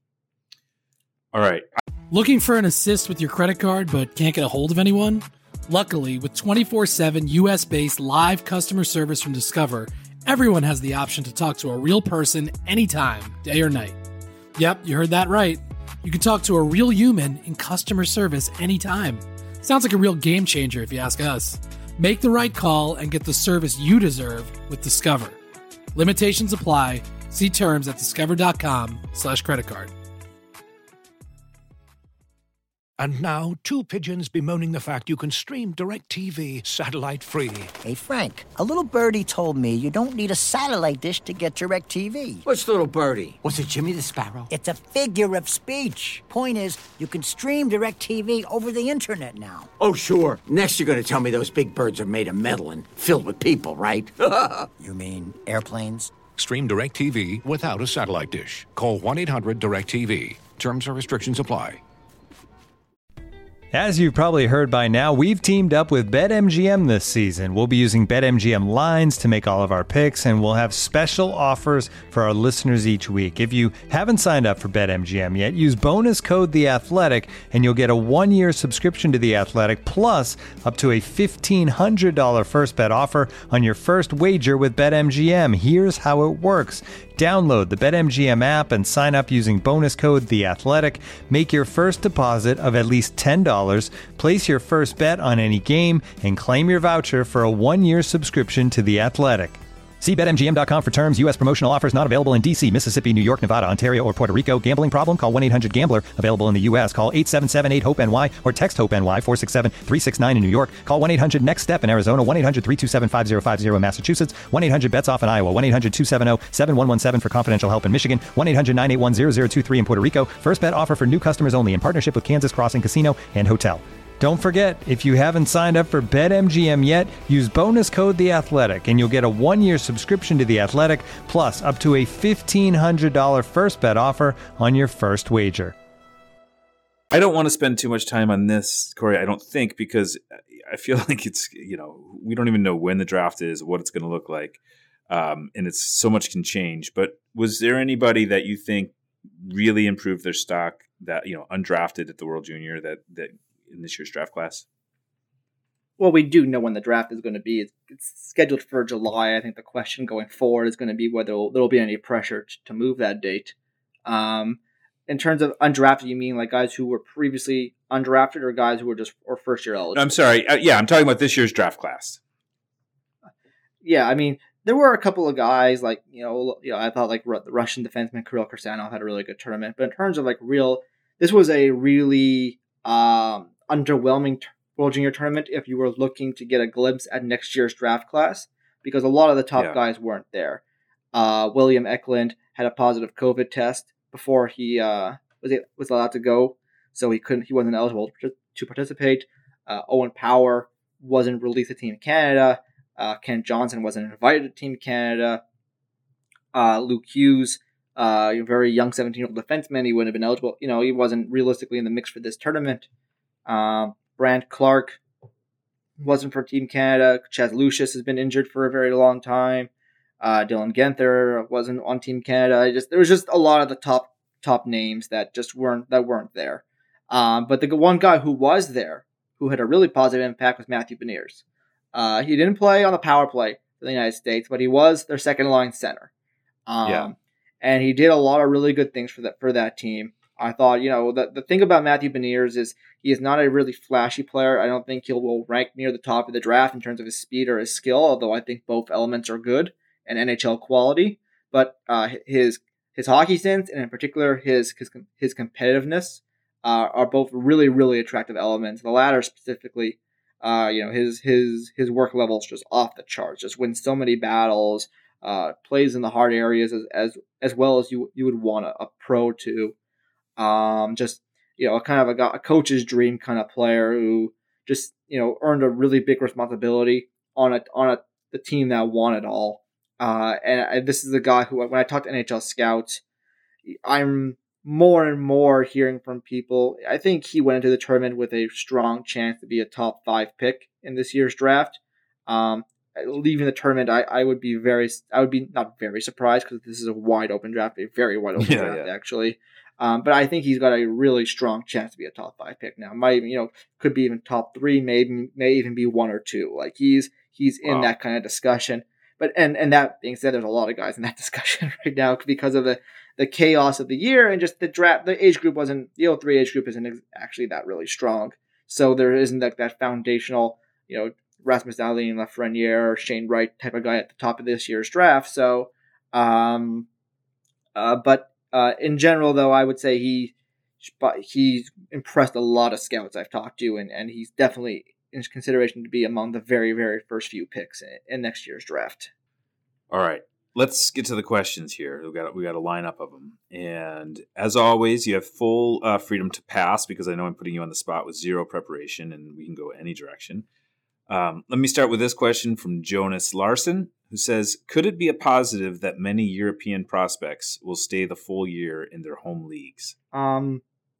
All right. Looking for an assist with your credit card but can't get a hold of anyone? Luckily, with twenty-four seven U S-based live customer service from Discover, everyone has the option to talk to a real person anytime, day or night. Yep, you heard that right. You can talk to a real human in customer service anytime. Sounds like a real game changer if you ask us. Make the right call and get the service you deserve with Discover. Limitations apply. See terms at discover.com slash credit card. And now, two pigeons bemoaning the fact you can stream DirecTV satellite-free. Hey, Frank, a little birdie told me you don't need a satellite dish to get DirecTV. What's little birdie? Was it Jimmy the Sparrow? It's a figure of speech. Point is, you can stream DirecTV over the internet now. Oh, sure. Next you're going to tell me those big birds are made of metal and filled with people, right? You mean airplanes? Stream DirecTV without a satellite dish. Call one eight hundred direct T V. Terms and restrictions apply. As you've probably heard by now, we've teamed up with BetMGM this season. We'll be using BetMGM lines to make all of our picks, and we'll have special offers for our listeners each week. If you haven't signed up for BetMGM yet, use bonus code The Athletic, and you'll get a one-year subscription to The Athletic, plus up to a fifteen hundred dollars first bet offer on your first wager with BetMGM. Here's how it works. Download the BetMGM app and sign up using bonus code The Athletic. Make your first deposit of at least ten dollars, place your first bet on any game, and claim your voucher for a one-year subscription to The Athletic. See Bet M G M dot com for terms. U S promotional offers not available in D C, Mississippi, New York, Nevada, Ontario, or Puerto Rico. Gambling problem? Call one eight hundred gambler. Available in the U S. Call eight seven seven eight hope N Y or text HOPE-NY four six seven three six nine in New York. Call one eight hundred next step in Arizona. one eight hundred three two seven five zero five zero in Massachusetts. one eight hundred bets off in Iowa. one eight hundred two seven zero seven one one seven for confidential help in Michigan. one eight hundred nine eight one zero zero two three in Puerto Rico. First bet offer for new customers only in partnership with Kansas Crossing Casino and Hotel. Don't forget, if you haven't signed up for BetMGM yet, use bonus code The Athletic, and you'll get a one-year subscription to The Athletic, plus up to a fifteen hundred dollars first bet offer on your first wager. I don't want to spend too much time on this, Corey, I don't think, because I feel like it's, you know, we don't even know when the draft is, what it's going to look like, um, and it's so much can change. But was there anybody that you think really improved their stock that, you know, undrafted at the World Junior that that in this year's draft class? Well, we do know when the draft is going to be. It's, it's scheduled for July. I think the question going forward is going to be whether there will be any pressure t- to move that date. Um, in terms of undrafted, you mean like guys who were previously undrafted or guys who were just or first year eligible? I'm sorry. Uh, yeah, I'm talking about this year's draft class. Yeah, I mean, there were a couple of guys like, you know, you know, I thought like the Russian defenseman Kirill Kirsanov had a really good tournament. But in terms of like real, this was a really um, underwhelming t- World Junior Tournament if you were looking to get a glimpse at next year's draft class, because a lot of the top Yeah. guys weren't there. Uh, William Eklund had a positive COVID test before he uh, was was allowed to go, so he couldn't. He wasn't eligible to participate. Uh, Owen Power wasn't released to Team Canada. Uh, Ken Johnson wasn't invited to Team Canada. Uh, Luke Hughes, uh, a very young seventeen-year-old defenseman, he wouldn't have been eligible. You know, he wasn't realistically in the mix for this tournament. Um, Brant Clark wasn't for Team Canada. Chaz Lucius has been injured for a very long time. Uh, Dylan Genther wasn't on Team Canada. I just there was just a lot of the top top names that just weren't that weren't there. Um, but the one guy who was there, who had a really positive impact, was Matthew Beniers. Uh, he didn't play on the power play for the United States, but he was their second line center. Um, Yeah. And he did a lot of really good things for that for that team. I thought, you know, the, the thing about Matthew Beniers is he is not a really flashy player. I don't think he will rank near the top of the draft in terms of his speed or his skill, although I think both elements are good and N H L quality. But uh, his his hockey sense, and in particular his his, his competitiveness, uh, are both really, really attractive elements. The latter specifically, uh, you know, his his his work level is just off the charts. Just wins so many battles, uh, plays in the hard areas as as, as well as you you would want a, a pro to. Um, just you know, a kind of a, a coach's dream kind of player who just you know earned a really big responsibility on a on a the team that won it all. Uh, and I, this is a guy who, when I talk to N H L scouts, I'm more and more hearing from people. I think he went into the tournament with a strong chance to be a top five pick in this year's draft. Um, leaving the tournament, I, I would be very, I would be not very surprised because this is a wide open draft, a very wide open Yeah, draft yeah. actually. Um, but I think he's got a really strong chance to be a top five pick now. Might even, you know, could be even top three, maybe may even be one or two. Like he's he's in Wow. that kind of discussion. But and and that being said, there's a lot of guys in that discussion right now because of the, the chaos of the year and just the draft. The age group wasn't the oh three age group isn't ex- actually that really strong. So there isn't that, that foundational, you know, Rasmus Dahlin, Lafreniere, or Shane Wright type of guy at the top of this year's draft. So, um, uh, but uh, in general, though, I would say he he's impressed a lot of scouts I've talked to, and, and he's definitely in consideration to be among the very, very first few picks in, in next year's draft. All right, let's get to the questions here. We got we got a lineup of them, and as always, you have full uh, freedom to pass because I know I'm putting you on the spot with zero preparation, and we can go any direction. Um, let me start with this question from Jonas Larson, who says, "Could it be a positive that many European prospects will stay the full year in their home leagues?" Um,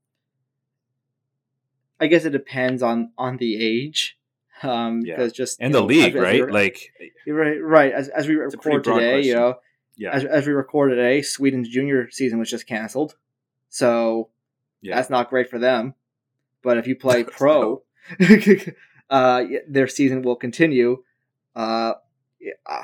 I guess it depends on, on the age. Um, Yeah. because just And you the know, league, as- as right? we- Like, right, right. As as we It's a pretty record broad today, you question. know, yeah, as as we record today, Sweden's junior season was just canceled, so yeah. that's not great for them. But if you play pro, uh, their season will continue. Uh, yeah, uh,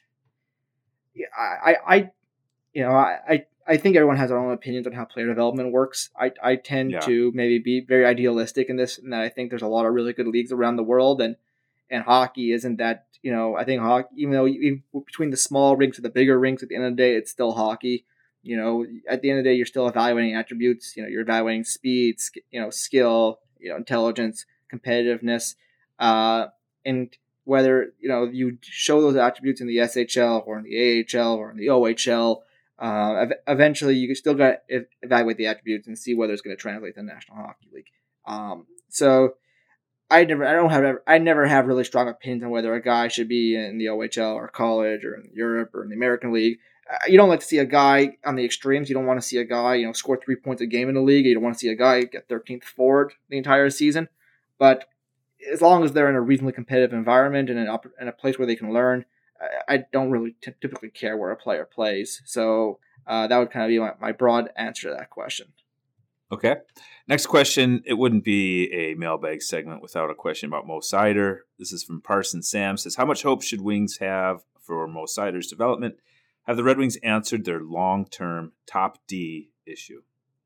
yeah, I, I, you know, I, I, I think everyone has their own opinions on how player development works. I, I tend Yeah. to maybe be very idealistic in this, and that I think there's a lot of really good leagues around the world, and and hockey isn't that. You know, I think hockey, even though you, between the small rinks and the bigger rinks, at the end of the day, it's still hockey. You know, at the end of the day, you're still evaluating attributes. You know, you're evaluating speed, sk- you know, skill, you know, intelligence, competitiveness, uh, and whether you know you show those attributes in the S H L or in the A H L or in the O H L. Uh, ev- eventually, you still got to ev- evaluate the attributes and see whether it's going to translate to the National Hockey League. Um, so, I never, I don't have, I never have really strong opinions on whether a guy should be in the O H L or college or in Europe or in the American League. Uh, you don't like to see a guy on the extremes. You don't want to see a guy, you know, score three points a game in the league. You don't want to see a guy get thirteenth forward the entire season. But as long as they're in a reasonably competitive environment and in, an, in a place where they can learn, I, I don't really t- typically care where a player plays. So uh, that would kind of be my, my broad answer to that question. Okay. Next question. It wouldn't be a mailbag segment without a question about Mo Sider. This is from Parson Sam. Says, how much hope should Wings have for Mo Sider's development? Have the Red Wings answered their long-term top D issue?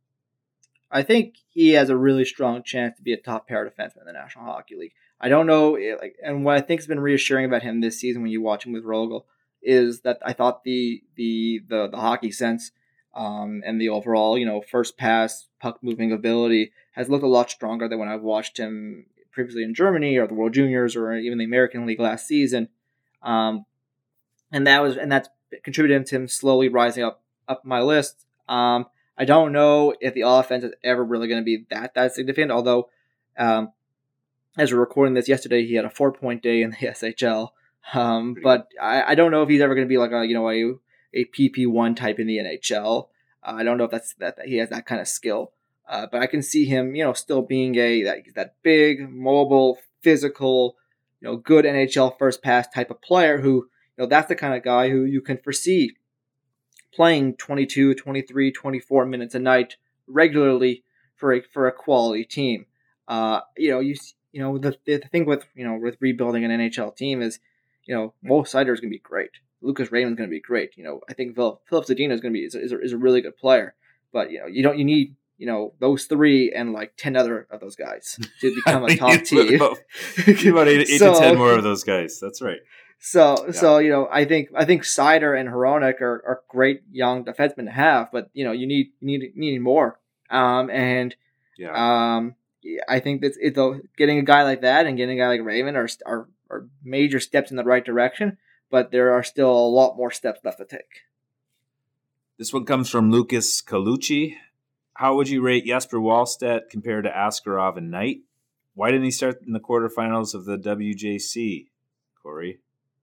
I think he has a really strong chance to be a top pair defenseman in the National Hockey League. I don't know, like, and what I think has been reassuring about him this season when you watch him with Rogel is that I thought the the the, the hockey sense um, and the overall, you know, first pass puck moving ability has looked a lot stronger than when I've watched him previously in Germany or the World Juniors or even the American League last season. Um, and that was and that's contributed to him slowly rising up up my list. Um, I don't know if the offense is ever really going to be that that significant. Although, um, as we're recording this yesterday, he had a four point day in the S H L. Um, but I, I don't know if he's ever going to be like a you know a a P P one type in the N H L. Uh, I don't know if that's that, that he has that kind of skill. Uh, but I can see him, you know, still being a that, that big, mobile, physical, you know, good N H L first pass type of player who, you know, that's the kind of guy who you can foresee playing twenty-two, twenty-three, twenty-four minutes a night regularly for a for a quality team. Uh, you know, you you know the the thing with you know with rebuilding an N H L team is, you know, Mo Seider is going to be great. Lucas Raymond's going to be great. You know, I think Phil, Philip Zadina is going to be is a, is, a, is a really good player. But you know, you don't you need you know those three and like ten other of those guys to become a top team. About, about eight, eight so, to ten more of those guys. That's right. So yeah. so you know I think I think Seider and Hronek are, are great young defensemen to have, but you know you need you need you need more. Um and yeah. um I think that it's a, getting a guy like that and getting a guy like Raymond are are are major steps in the right direction. But there are still a lot more steps left to take. This one comes from Lucas Colucci. How would you rate Jesper Wallstedt compared to Askarov and Knight? Why didn't he start in the quarterfinals of the W J C, Corey?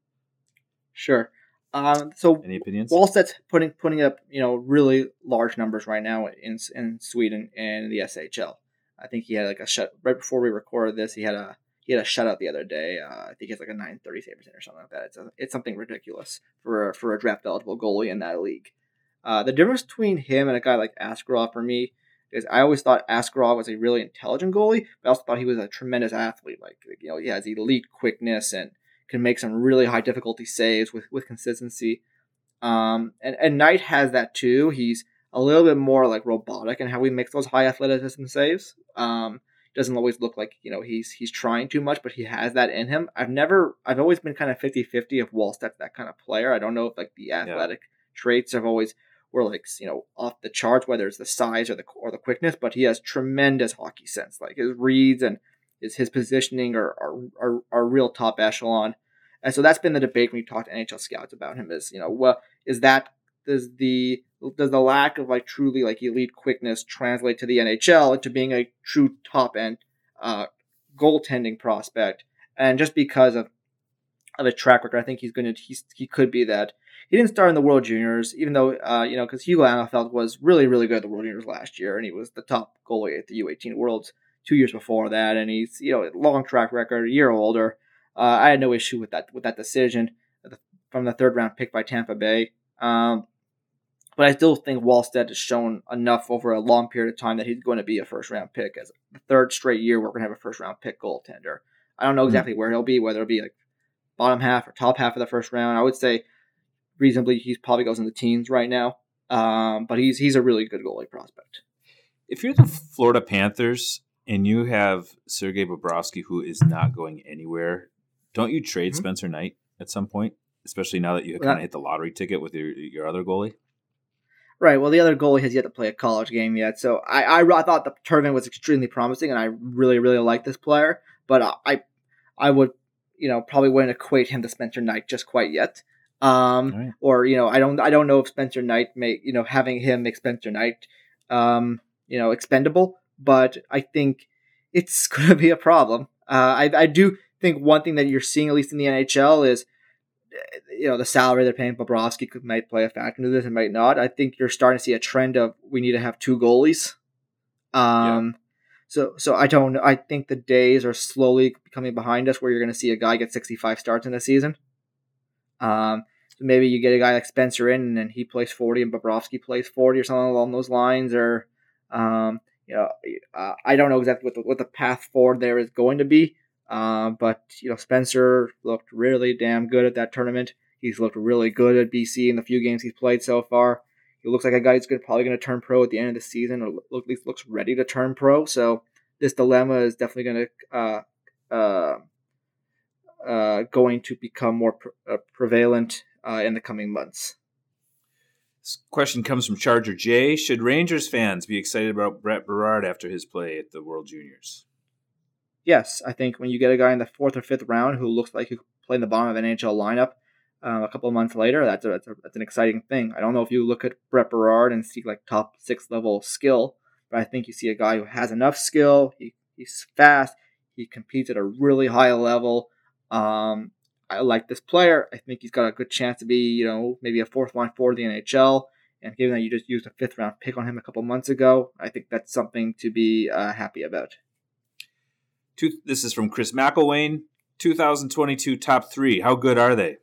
Sure. Um, so any opinions? Wallstedt's putting putting up you know really large numbers right now in in Sweden and the S H L. I think he had like a shut right before we recorded this. He had a He had a shutout the other day. Uh, I think he has like a nine thirty save percent or something like that. It's a, it's something ridiculous for a, for a draft eligible goalie in that league. Uh, the difference between him and a guy like Askarov for me is I always thought Askarov was a really intelligent goalie, but I also thought he was a tremendous athlete. Like you know, he has elite quickness and can make some really high difficulty saves with with consistency. Um, and and Knight has that too. He's a little bit more like robotic in how he makes those high athleticism saves. Um, Doesn't always look like, you know, he's he's trying too much, but he has that in him. I've never, I've always been kind of fifty-fifty if Wallstedt's that kind of player. I don't know if like the athletic yeah. traits have always were like, you know, off the charts, whether it's the size or the or the quickness, but he has tremendous hockey sense. Like his reads and his, his positioning are, are, are, are real top echelon. And so that's been the debate when you talk to N H L scouts about him is, you know, well, is that, does the does the lack of like truly like elite quickness translate to the N H L into being a true top end uh, goaltending prospect? And just because of of a track record, I think he's going to he's he could be that. He didn't start in the World Juniors, even though uh, you know because Hugo Anafeld was really really good at the World Juniors last year, and he was the top goalie at the U eighteen Worlds two years before that, and he's you know long track record, a year older. Uh, I had no issue with that with that decision from the third round pick by Tampa Bay. Um, But I still think Wallstedt has shown enough over a long period of time that he's going to be a first-round pick. As the third straight year, we're going to have a first-round pick goaltender. I don't know exactly mm-hmm. where he'll be, whether it'll be like bottom half or top half of the first round. I would say reasonably he probably goes in the teens right now. Um, but he's he's a really good goalie prospect. If you're the Florida Panthers and you have Sergei Bobrovsky, who is not going anywhere, don't you trade mm-hmm. Spencer Knight at some point, especially now that you kind of hit the lottery ticket with your your other goalie? Right. Well, the other goalie has yet to play a college game yet, so I, I, I thought the tournament was extremely promising, and I really really like this player. But I I would you know probably wouldn't equate him to Spencer Knight just quite yet. Um, right. Or you know I don't I don't know if Spencer Knight make you know having him make Spencer Knight um, you know expendable, but I think it's going to be a problem. Uh, I I do think one thing that you're seeing at least in the N H L is, you know, the salary they're paying Bobrovsky could might play a factor into this and might not. I think you're starting to see a trend of we need to have two goalies. Um, yeah. so so I don't know. I think the days are slowly coming behind us where you're going to see a guy get sixty-five starts in a season. Um, so maybe you get a guy like Spencer in and he plays forty and Bobrovsky plays forty or something along those lines. Or um, you know, uh, I don't know exactly what the what the path forward there is going to be. Uh, but, you know, Spencer looked really damn good at that tournament. He's looked really good at B C in the few games he's played so far. He looks like a guy who's good, probably going to turn pro at the end of the season, or look, at least looks ready to turn pro. So this dilemma is definitely going to uh, uh, uh, going to become more pre- uh, prevalent uh, in the coming months. This question comes from Charger J. Should Rangers fans be excited about Brett Berard after his play at the World Juniors? yes, I think when you get a guy in the fourth or fifth round who looks like he could play in the bottom of an N H L lineup um, a couple of months later, that's a, that's, a, that's an exciting thing. I don't know if you look at Brett Berard and see like top six level skill, but I think you see a guy who has enough skill. He he's fast. He competes at a really high level. Um, I like this player. I think he's got a good chance to be, you know, maybe a fourth line forward in the N H L. And given that you just used a fifth round pick on him a couple months ago, I think that's something to be uh, happy about. Two, this is from Chris McElwain. two thousand twenty-two top three. How good are they?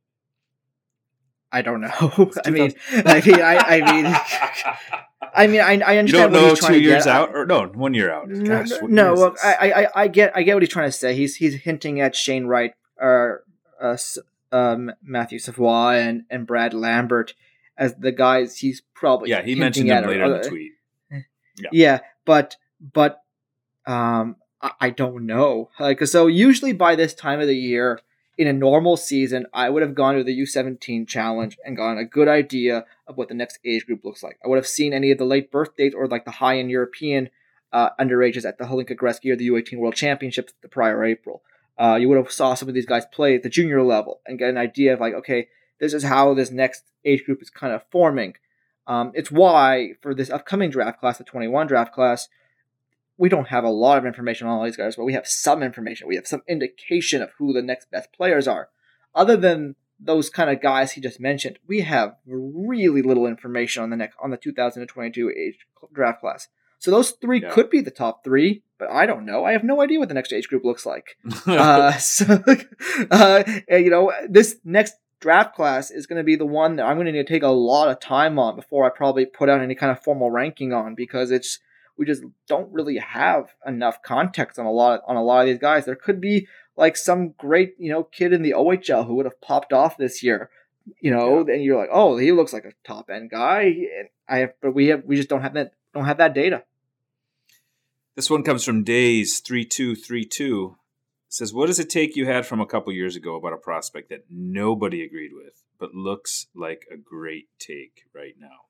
I don't know. I mean, I mean, I, I mean, I mean, I, I understand. You don't what know he's trying two to years get. out or no, one year out. No, Gosh, what no. year is Well, this? I, I, I get, I get what he's trying to say. He's, he's hinting at Shane Wright, or uh, um, Matthew Savoie, and and Brad Lambert as the guys he's probably yeah. He hinting mentioned at them or- later in or- the tweet. Yeah. yeah, but but um, I, I don't know. Like, so usually by this time of the year, in a normal season, I would have gone to the U seventeen challenge and gotten a good idea of what the next age group looks like. I would have seen any of the late birthdays or like the high-end European uh, underages at the Hlinka Gretzky or the U eighteen World Championships the prior April. Uh, you would have saw some of these guys play at the junior level and get an idea of like, okay, this is how this next age group is kind of forming. Um, it's why for this upcoming draft class, the twenty-one draft class, we don't have a lot of information on all these guys, but we have some information. We have some indication of who the next best players are. Other than those kind of guys he just mentioned, we have really little information on the next on the two thousand twenty-two age draft class. So those three Yeah. could be the top three, but I don't know. I have no idea what the next age group looks like. uh, so, uh, you know, this next draft class is going to be the one that I'm going to need to take a lot of time on before I probably put out any kind of formal ranking on, because it's we just don't really have enough context on a lot of, on a lot of these guys. There could be like some great, you know, kid in the O H L who would have popped off this year, you know, yeah. and you're like, oh, he looks like a top end guy. And I have, but we have, we just don't have that, don't have that data. This one comes from Days three two three two. It says, what does it take you had from a couple years ago about a prospect that nobody agreed with, but looks like a great take right now?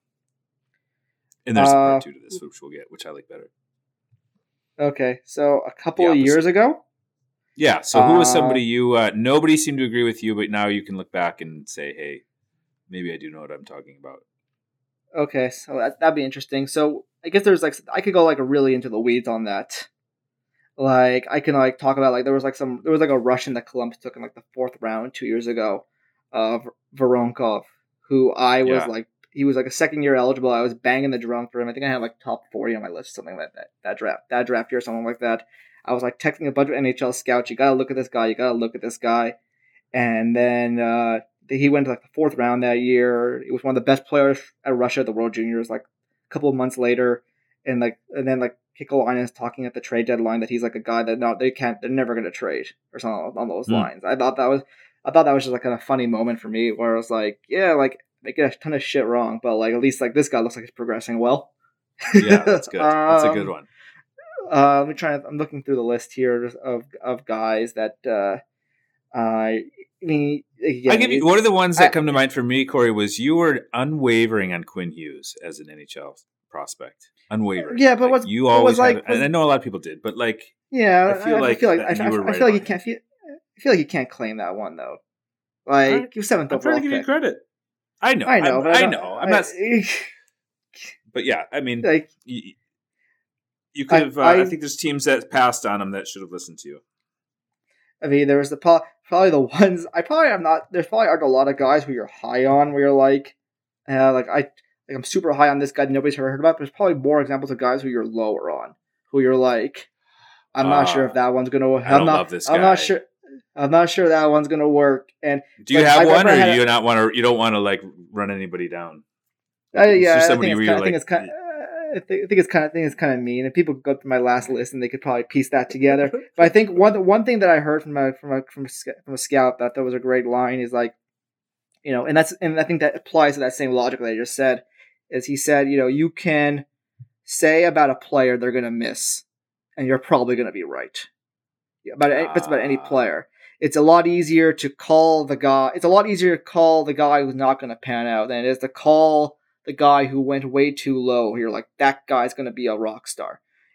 And there's a Uh, part two to this, which we'll get, which I like better. Okay, so a couple The of years opposite. ago, Yeah, so who was Uh, somebody you, uh, nobody seemed to agree with you, but now you can look back and say, hey, maybe I do know what I'm talking about. okay, so that, that'd be interesting. So I guess there's like, I could go like really into the weeds on that. Like I can like talk about like there was like some there was like a Russian that Columbus took in like the fourth round two years ago, uh, Voronkov, who I was Yeah. like he was like a second year eligible. I was banging the drum for him. I think I had like top forty on my list, something like that. That draft that draft year, something like that. I was like texting a bunch of N H L scouts. You gotta look at this guy. You gotta look at this guy. And then uh, he went to like the fourth round that year. He was one of the best players at Russia at the World Juniors. Like a couple of months later, and like and then like Kekalainen is talking at the trade deadline that he's like a guy that no they can't they're never gonna trade or something on those Hmm. lines. I thought that was I thought that was just like kind of funny moment for me where I was like, yeah, like they get a ton of shit wrong, but like at least like this guy looks like he's progressing well. Yeah, that's good. That's a good Um, one. Uh, let me try. I'm looking through the list here of of guys that. Uh, I mean, again, I give you it's- one of the ones that I- come to mind for me, Corey, was you were unwavering on Quinn Hughes as an N H L prospect. Unwavering. Yeah, but Like, what's- you what always was like- had- and I know a lot of people did, but like Yeah, I feel like I feel like that I, you I, were I right feel like you about can't feel. I feel like you can't claim that one though. Like I- you seventh I'm trying overall to give you pick. credit. I know, I know, I'm- but I, don't- know. I'm not, I- but yeah, I mean, like you, you could I- have. Uh, I, I- think there's teams that passed on him that should have listened to you. I mean, there was the pro- probably the ones I probably am not. There's probably aren't a lot of guys who you're high on where you're like, uh, like I like I'm super high on this guy nobody's ever heard about. There's probably more examples of guys who you're lower on, who you're like, I'm not sure if Uh, that one's gonna. I'm I don't not, love this I'm guy. not sure. I'm not sure that one's gonna work. And Do you Like, have I one, remember I or had do a- you not want to? You don't want to like run anybody down. Uh, Is yeah, there I think, somebody it's where kind, you're I think like- it's kind. I think, I think it's kind of I think it's kind of mean, and people could go through my last list and they could probably piece that together. But I think one one thing that I heard from a from a from a, sc- from a scout that that was a great line is like, you know, and that's and I think that applies to that same logic that I just said. Is he said, you know, you can say about a player they're gonna miss, and you're probably gonna be right. Yeah, about any- it's about any Ah. player. It's a lot easier to call the guy. It's a lot easier to call the guy who's not going to pan out than it is to call the guy who went way too low. You're like, that guy's going to be a rock star.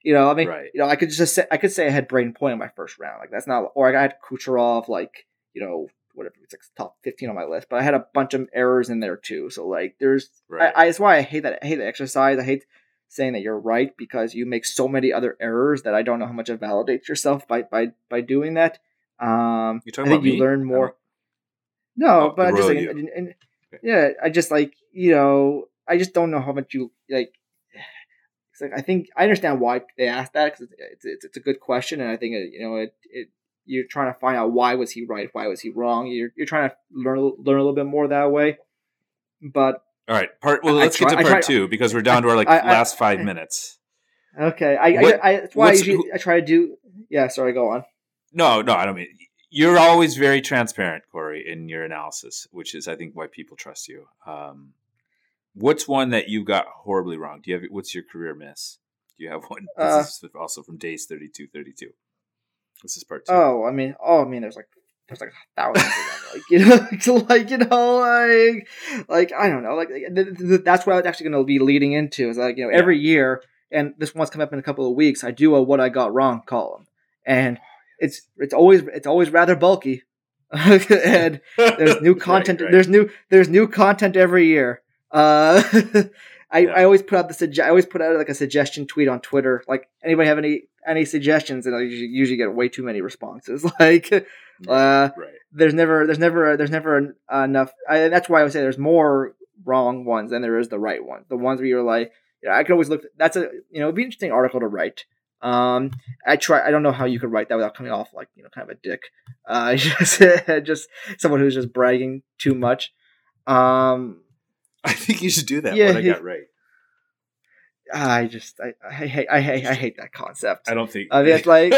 You know, I mean, Right. you know, I could just say I could say I had Braden Point in my first round. Like that's not, or I had Kucherov, like you know, whatever, it's like top fifteen on my list. But I had a bunch of errors in there too. So like, there's, Right. I, I that's why I hate that. I hate the exercise. I hate saying that you're right because you make so many other errors that I don't know how much it validates yourself by by by doing that. Um, You're I talking think about you me? learn I more. don't- No, Oh, but the I just royal like, you. and, and- Okay. yeah, I just like you know, I just don't know how much you like. It's like I think I understand why they asked that because it's, it's it's a good question, and I think it, you know it it you're trying to find out why was he right, why was he wrong. You're you're trying to learn learn a little bit more that way. But All right. Part. Well, I let's try- get I to part try- two because we're down to our like I- I- last five minutes. okay, I What- I, I that's why I what's- usually I try to do. Yeah, sorry, go on. No, no, I don't mean. You're always very transparent, Corey, in your analysis, which is, I think, why people trust you. Um, what's one that you got horribly wrong? Do you have? What's your career miss? Do you have one? Uh, This is also from Days thirty-two thirty-two. This is part two. Oh, I mean, oh, I mean, there's like, there's like thousands of them. Like, you know, it's like, you know, like, like I don't know, like th- th- th- that's what I was actually going to be leading into. Is like, you know, Yeah. every year, and this one's coming up in a couple of weeks. I do a what I got wrong column, and it's it's always it's always rather bulky, and there's new Right, content. right. There's new there's new content every year. Uh, I, Yeah. I always put out the sugge- I always put out like a suggestion tweet on Twitter. Like anybody have any any suggestions? And I usually, usually get way too many responses. Like uh, right. there's never there's never there's never enough. I, that's why I would say there's more wrong ones than there is the right ones. The ones where you're like, you know, I could always look. That's a you know it'd be an interesting article to write. Um, I try. I don't know how you could write that without coming off like you know kind of a dick. Uh, just just someone who's just bragging too much. Um, I think you should do that. Yeah, What I he- got right. I just I I hate I hate I hate that concept. I don't think. I mean, it's like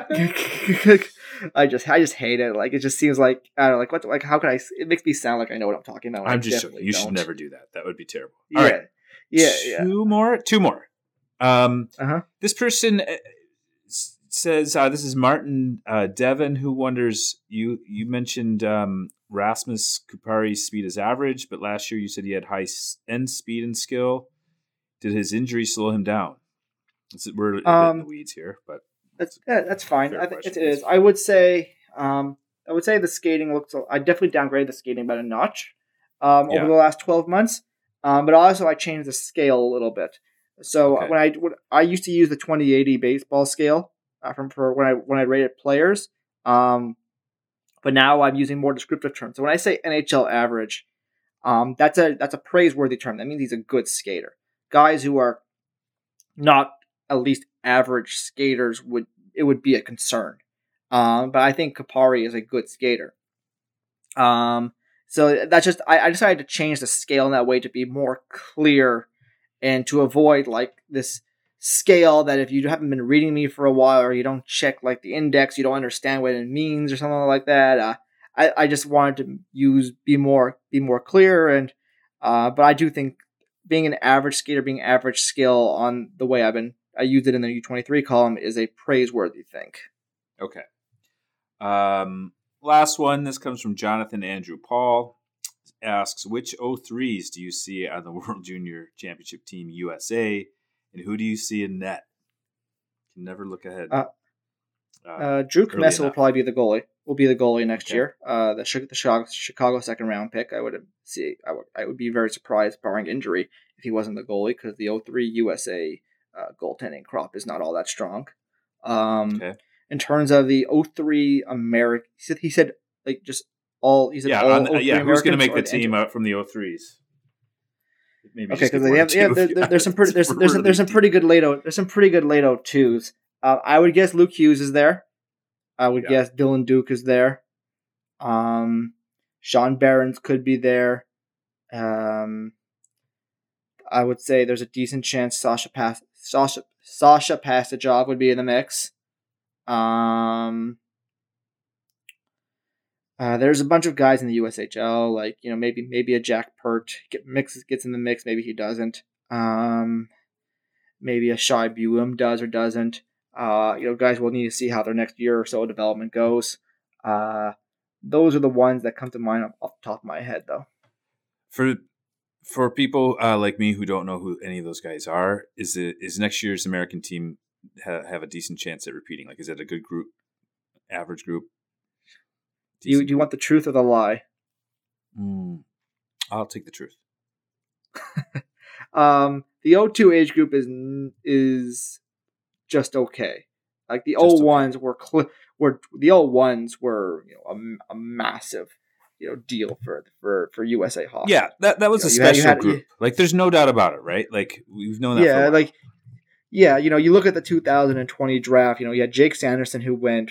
I just I just hate it. Like it just seems like I don't know, like what like how can I? It makes me sound like I know what I'm talking about. when I I'm just joking. definitely You should don't. never do that. That would be terrible. Yeah, All right. yeah, yeah. Two more. Two more. Um, Uh-huh. This person uh, s- says uh, this is Martin uh, Devon who wonders. You you mentioned um, Rasmus Kupari's speed is average, but last year you said he had high s- end speed and skill. Did his injury slow him down? This is- We're a bit Um, in the weeds here, but That's yeah, that's fine. Fair I think it question. is. I would say um I would say the skating looks. I definitely downgraded the skating by a notch um Yeah. over the last twelve months. Um, but also I changed the scale a little bit. So Okay. when I when I used to use the twenty eighty baseball scale uh, from for when I when I rated players. Um, but now I'm using more descriptive terms. So when I say N H L average, um, that's a that's a praiseworthy term. That means he's a good skater. Guys who are not at least average skaters would it would be a concern. Um, but I think Kupari is a good skater. Um, so that's just I, I decided to change the scale in that way to be more clear and to avoid like this scale that if you haven't been reading me for a while or you don't check like the index, you don't understand what it means or something like that. Uh, I, I just wanted to use be more be more clear and uh, but I do think being an average skater, being average skill on the way I've been I used it in the U twenty-three column is a praiseworthy thing. okay. Um, last one. This comes from Jonathan Andrew Paul. Asks, which O threes do you see on the World Junior Championship Team U S A, and who do you see in net? Can never look ahead. Uh, Uh, Uh, Drew early Comessa will enough. probably be the goalie. Will be the goalie next Okay. year. Uh, the, Chi- the Chicago, Chicago second round pick. I would see. I would. I would be very surprised, barring injury, if he wasn't the goalie because the O three U S A uh, goaltending crop is not all that strong. Um, Okay. In terms of the O three American, he said, he said like just all. He said Yeah, all on the- O three yeah. Who's going to Americans make or the the team inter- out from the O threes? Maybe Okay, just because get they one have or yeah. two There, if you there- there's some pretty there's have there's a some, there's some really pretty good late O there's some pretty good late O twos. Uh, I would guess Luke Hughes is there. I would Yeah. guess Dylan Duke is there. Um, Sean Barons could be there. Um, I would say there's a decent chance Sasha Pass Sasha Sasha Passagov would be in the mix. Um, uh, there's a bunch of guys in the U S H L, like you know maybe maybe a Jack Pert get mixes gets in the mix, maybe he doesn't. Um, maybe a Shai Buum does or doesn't. Uh, you know, guys will need to see how their next year or so development goes. Uh, those are the ones that come to mind off, off the top of my head, though. For for people uh, like me who don't know who any of those guys are, is it is next year's American team ha- have a decent chance at repeating? Like, is it a good group, average group? Do you, do you want the truth or the lie? Mm, I'll take the truth. um, the oh two age group is is just okay. Like the oh ones okay. were cl- were the oh ones were you know a, a massive you know deal for for for U S A hockey. Yeah, that that was you a know, special had, had, group. You, like, there's no doubt about it, right? Like, we've known that. Yeah, for a while. like yeah, you know, you look at the two thousand twenty draft. You know, you had Jake Sanderson who went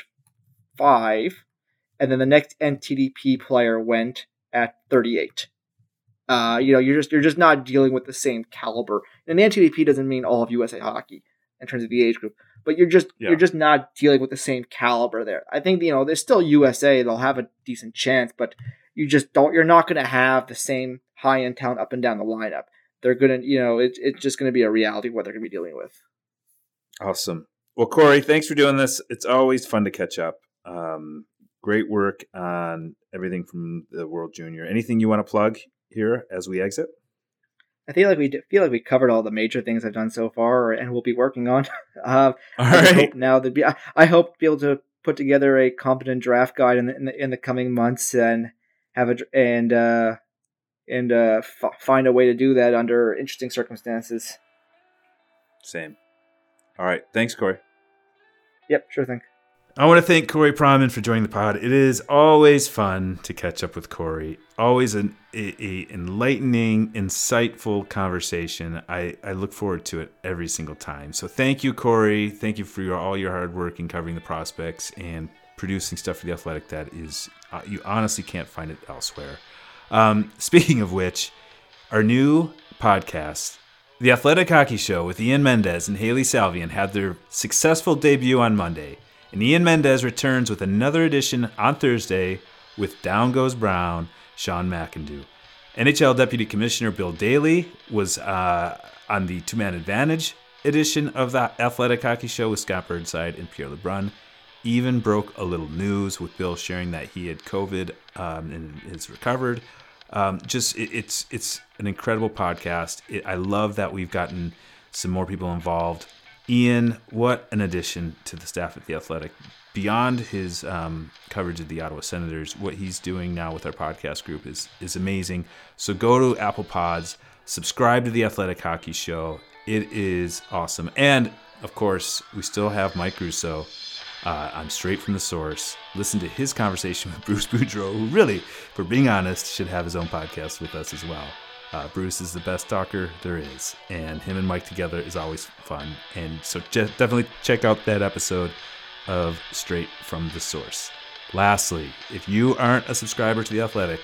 five, and then the next N T D P player went at thirty-eight. Uh, you know, you're just you're just not dealing with the same caliber. And the N T D P doesn't mean all of U S A hockey in terms of the age group, but you're just yeah. you're just not dealing with the same caliber there. I think you know there's still U S A; they'll have a decent chance, but you just don't. You're not going to have the same high end talent up and down the lineup. They're gonna, you know, it, it's just going to be a reality of what they're going to be dealing with. Awesome. Well, Corey, thanks for doing this. It's always fun to catch up. Um, great work on everything from the World Junior. Anything you want to plug here as we exit? I feel like we feel like we covered all the major things I've done so far, and we'll be working on. Uh, all I right. Hope now that be, I, I hope to be able to put together a competent draft guide in the in the, in the coming months, and have a and uh, and uh, f- find a way to do that under interesting circumstances. Same. All right. Thanks, Corey. Yep, sure thing. I want to thank Corey Pronman for joining the pod. It is always fun to catch up with Corey. Always an a, a enlightening, insightful conversation. I, I look forward to it every single time. So thank you, Corey. Thank you for your, all your hard work in covering the prospects and producing stuff for The Athletic that is, uh, you honestly can't find it elsewhere. Um, speaking of which, our new podcast, The Athletic Hockey Show with Ian Mendez and Haley Salvian, had their successful debut on Monday. And Ian Mendez returns with another edition on Thursday with Down Goes Brown, Sean McIndoe. N H L Deputy Commissioner Bill Daly was uh, on the two-man advantage edition of the Athletic Hockey Show with Scott Burnside and Pierre LeBrun. Even broke a little news with Bill sharing that he had COVID um, and is recovered. Um, just it, it's it's an incredible podcast. It, I love that we've gotten some more people involved. Ian, what an addition to the staff at The Athletic. Beyond his um, coverage of the Ottawa Senators, what he's doing now with our podcast group is is amazing. So go to Apple Pods, subscribe to The Athletic Hockey Show. It is awesome. And, of course, we still have Mike Russo uh, on Straight from the Source. Listen to his conversation with Bruce Boudreau, who really, for being honest, should have his own podcast with us as well. Uh, Bruce is the best talker there is, and him and Mike together is always fun. And so je- definitely check out that episode of Straight from the Source. Lastly, if you aren't a subscriber to The Athletic,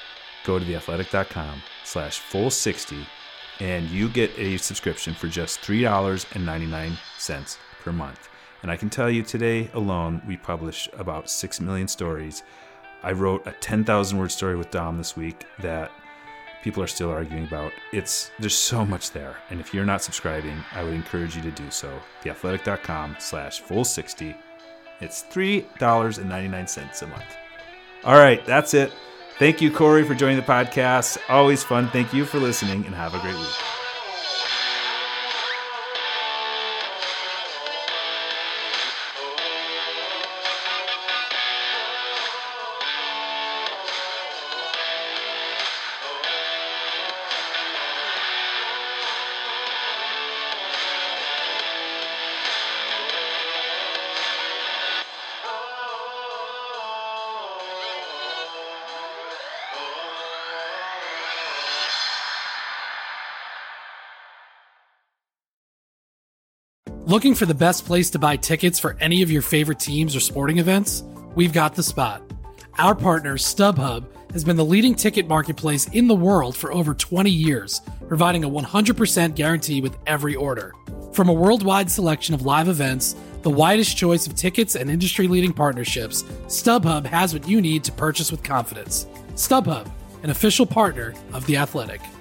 go to theathletic.com slash full 60 and you get a subscription for just three dollars and ninety-nine cents per month. And I can tell you today alone, we publish about six million stories. I wrote a ten thousand word story with Dom this week that people are still arguing about. It's there's so much there. And if you're not subscribing, I would encourage you to do so. theathletic.com slash full 60. It's three dollars and ninety-nine cents a month. All right, that's it. Thank you, Corey, for joining the podcast. Always fun. Thank you for listening, and have a great week. Looking for the best place to buy tickets for any of your favorite teams or sporting events? We've got the spot. Our partner, StubHub, has been the leading ticket marketplace in the world for over twenty years, providing a one hundred percent guarantee with every order. From a worldwide selection of live events, the widest choice of tickets, and industry-leading partnerships, StubHub has what you need to purchase with confidence. StubHub, an official partner of The Athletic.